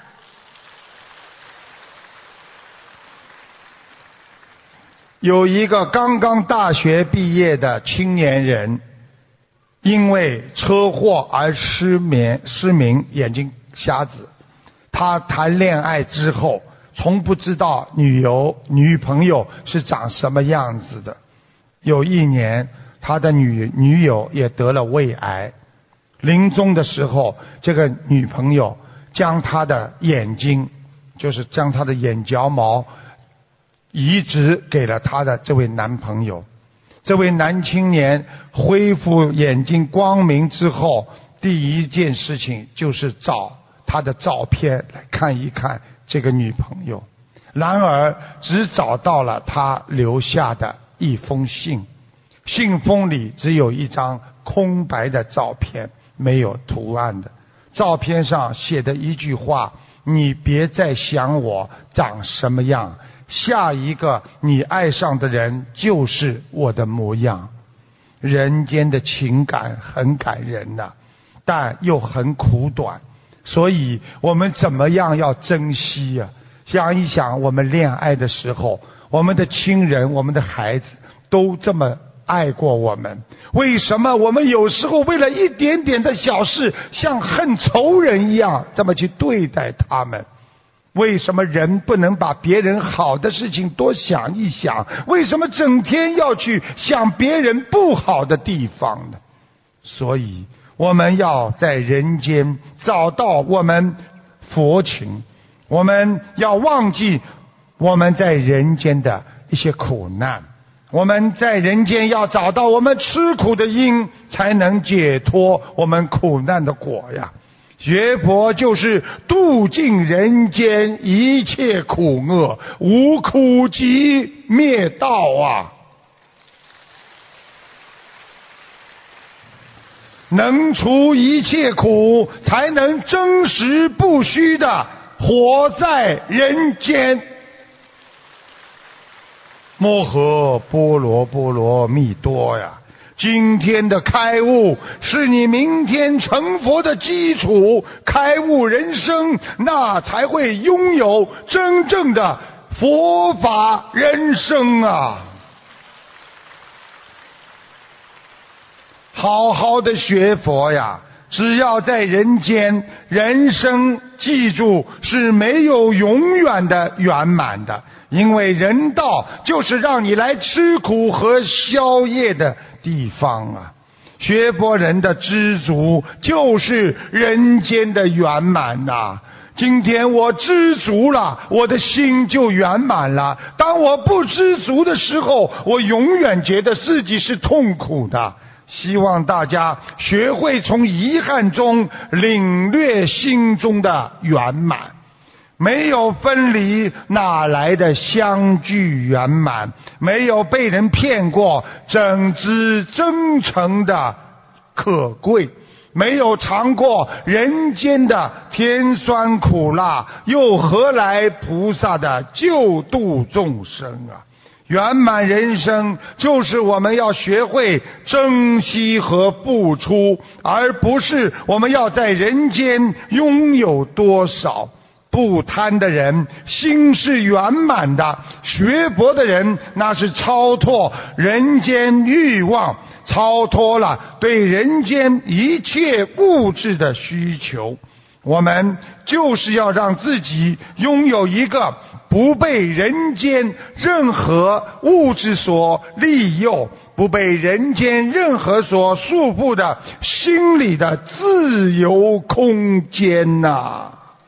有一个刚刚大学毕业的青年人，因为车祸而失眠失明，眼睛瞎子。他谈恋爱之后从不知道女友女朋友是长什么样子的。有一年他的女女友也得了胃癌，临终的时候，这个女朋友将他的眼睛，就是将他的眼角毛移植给了他的这位男朋友。这位男青年恢复眼睛光明之后，第一件事情就是找他的照片来看一看这个女朋友。然而只找到了他留下的一封信，信封里只有一张空白的照片，没有图案的。照片上写的一句话：你别再想我长什么样，下一个你爱上的人就是我的模样。人间的情感很感人呐、啊，但又很苦短，所以我们怎么样要珍惜啊？想一想，我们恋爱的时候，我们的亲人，我们的孩子都这么爱过我们，为什么我们有时候为了一点点的小事，像恨仇人一样这么去对待他们？为什么人不能把别人好的事情多想一想？为什么整天要去想别人不好的地方呢？所以我们要在人间找到我们佛情，我们要忘记我们在人间的一些苦难，我们在人间要找到我们吃苦的因，才能解脱我们苦难的果呀。学佛就是度尽人间一切苦厄，无苦集灭道啊！能除一切苦，才能真实不虚的活在人间。摩诃般罗波罗蜜多呀！今天的开悟是你明天成佛的基础，开悟人生，那才会拥有真正的佛法人生啊！好好的学佛呀，只要在人间，人生记住是没有永远的圆满的，因为人道就是让你来吃苦和消业的地方啊。学佛人的知足就是人间的圆满呐、啊。今天我知足了，我的心就圆满了。当我不知足的时候，我永远觉得自己是痛苦的。希望大家学会从遗憾中领略心中的圆满。没有分离，哪来的相聚圆满？没有被人骗过，怎知真诚的可贵。没有尝过人间的甜酸苦辣，又何来菩萨的救度众生啊？圆满人生就是我们要学会珍惜和付出，而不是我们要在人间拥有多少。不贪的人心是圆满的，学佛的人那是超脱人间欲望，超脱了对人间一切物质的需求。我们就是要让自己拥有一个不被人间任何物质所利诱，不被人间任何所束缚的心理的自由空间呐、啊！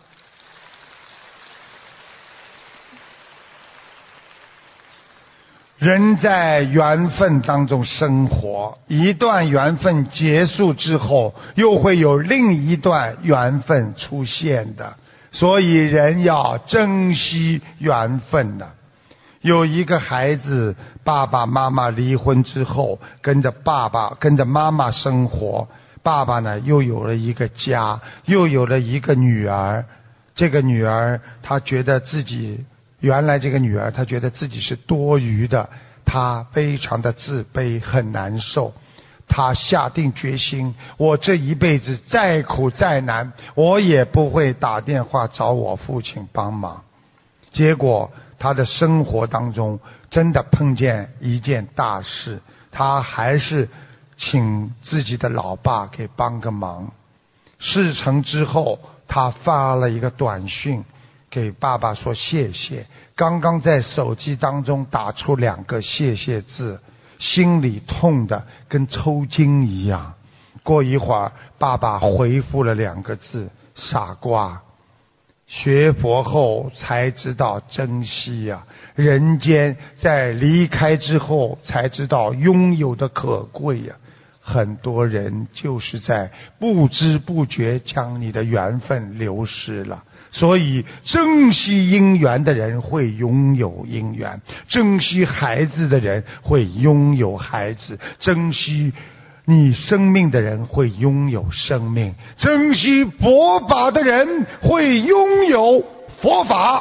人在缘分当中生活，一段缘分结束之后，又会有另一段缘分出现的，所以人要珍惜缘分的。有一个孩子，爸爸妈妈离婚之后，跟着爸爸跟着妈妈生活，爸爸呢又有了一个家，又有了一个女儿。这个女儿她觉得自己原来这个女儿她觉得自己是多余的，她非常的自卑，很难受。她下定决心，我这一辈子再苦再难，我也不会打电话找我父亲帮忙。结果她的生活当中真的碰见一件大事，她还是请自己的老爸给帮个忙。事成之后，她发了一个短讯给爸爸说谢谢，刚刚在手机当中打出两个谢谢字，心里痛的跟抽筋一样。过一会儿，爸爸回复了两个字：傻瓜。学佛后才知道珍惜呀、啊，人间在离开之后才知道拥有的可贵呀、啊。很多人就是在不知不觉将你的缘分流失了。所以珍惜姻缘的人会拥有姻缘，珍惜孩子的人会拥有孩子，珍惜你生命的人会拥有生命，珍惜佛法的人会拥有佛法。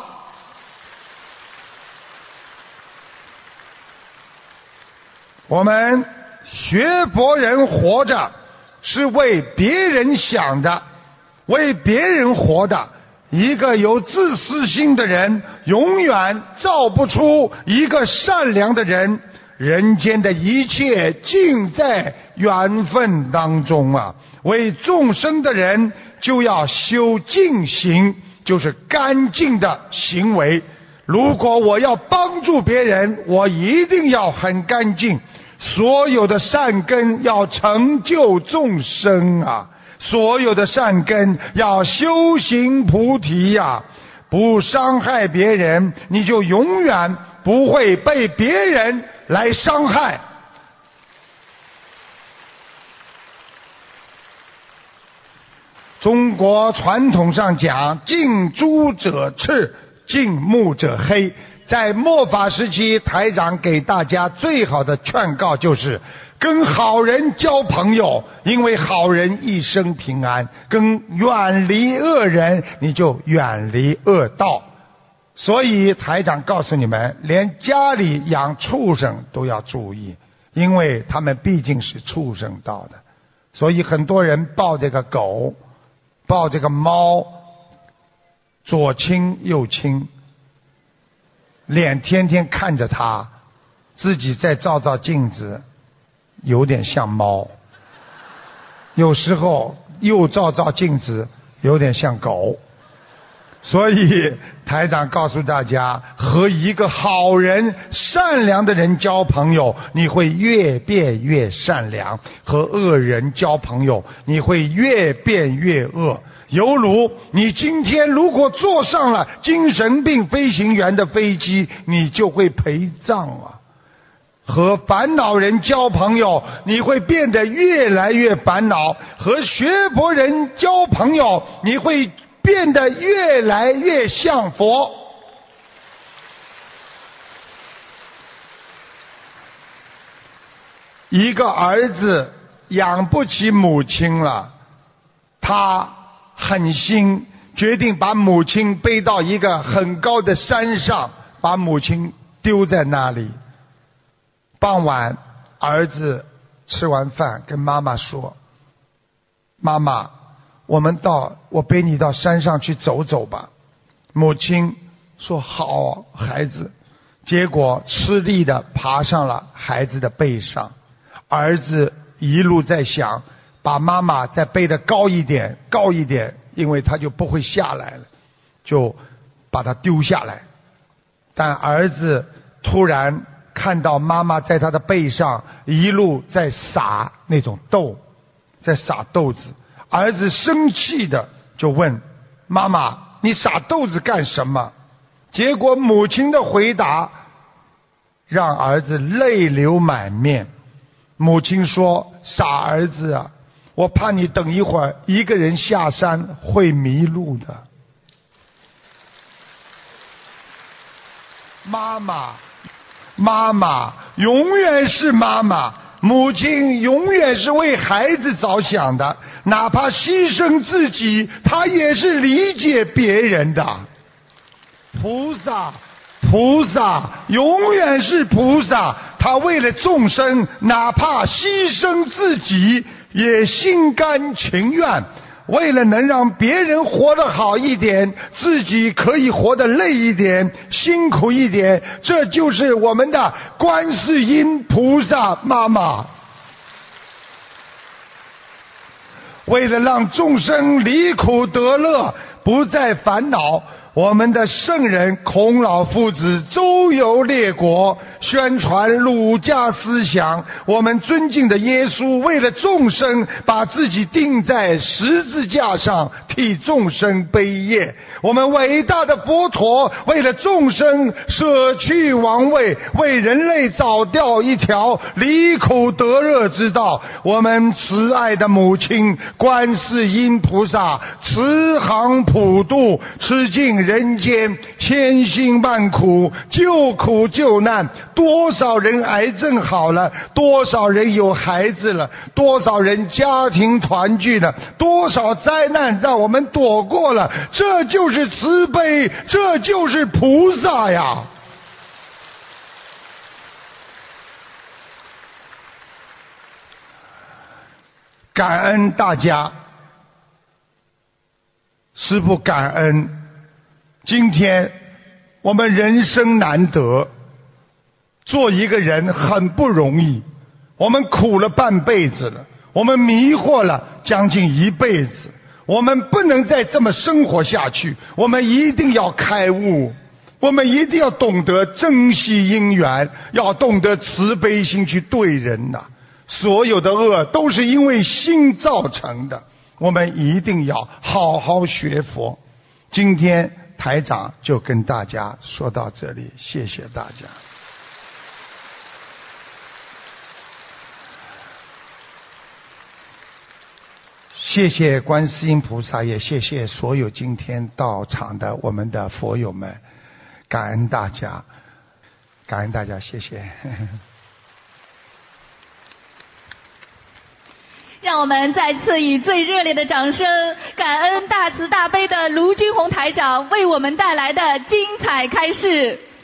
我们学佛人活着是为别人想的，为别人活的。一个有自私心的人永远造不出一个善良的人。人间的一切尽在缘分当中啊！为众生的人就要修净行，就是干净的行为。如果我要帮助别人，我一定要很干净。所有的善根要成就众生啊！所有的善根要修行菩提呀、啊！不伤害别人，你就永远不会被别人来伤害。中国传统上讲，近朱者赤，近墨者黑。在末法时期，台长给大家最好的劝告就是跟好人交朋友，因为好人一生平安；跟远离恶人，你就远离恶道。所以台长告诉你们，连家里养畜生都要注意，因为他们毕竟是畜生道的。所以很多人抱这个狗，抱这个猫，左亲右亲，脸天天看着它，自己再照照镜子，有点像猫。有时候又照照镜子，有点像狗。所以台长告诉大家，和一个好人善良的人交朋友，你会越变越善良；和恶人交朋友，你会越变越恶。犹如你今天如果坐上了精神病飞行员的飞机，你就会陪葬啊。和烦恼人交朋友，你会变得越来越烦恼；和学佛人交朋友，你会变得越来越像佛。一个儿子养不起母亲了，他狠心决定把母亲背到一个很高的山上，把母亲丢在那里。傍晚，儿子吃完饭跟妈妈说，妈妈，我们到我背你到山上去走走吧。母亲说好，孩子。结果吃力地爬上了孩子的背上，儿子一路在想把妈妈再背得高一点高一点，因为他就不会下来了，就把他丢下来。但儿子突然看到妈妈在他的背上一路在撒那种豆，在撒豆子，儿子生气的就问妈妈，你撒豆子干什么？结果母亲的回答让儿子泪流满面。母亲说，傻儿子啊，我怕你等一会儿一个人下山会迷路的。妈妈妈妈永远是妈妈，母亲永远是为孩子着想的，哪怕牺牲自己，她也是理解别人的。菩萨菩萨永远是菩萨，他为了众生哪怕牺牲自己也心甘情愿，为了能让别人活得好一点，自己可以活得累一点辛苦一点，这就是我们的观世音菩萨妈妈。为了让众生离苦得乐，不再烦恼，我们的圣人孔老夫子周游列国，宣传儒家思想。我们尊敬的耶稣为了众生把自己钉在十字架上，替众生背业。我们伟大的佛陀为了众生舍去王位，为人类找掉一条离苦得乐之道。我们慈爱的母亲观世音菩萨慈航普渡，吃尽人间千辛万苦，救苦救难，多少人癌症好了，多少人有孩子了，多少人家庭团聚了，多少灾难让我们躲过了，这就是慈悲，这就是菩萨呀。感恩大家，师父感恩。今天我们人生难得，做一个人很不容易，我们苦了半辈子了，我们迷惑了将近一辈子，我们不能再这么生活下去，我们一定要开悟，我们一定要懂得珍惜因缘，要懂得慈悲心去对人呐、啊。所有的恶都是因为心造成的，我们一定要好好学佛。今天台长就跟大家说到这里，谢谢大家。谢谢观世音菩萨，也谢谢所有今天到场的我们的佛友们，感恩大家，感恩大家，谢谢。 让我们再次以最热烈的掌声，感恩大慈大悲的卢军宏台长为我们带来的精彩开示。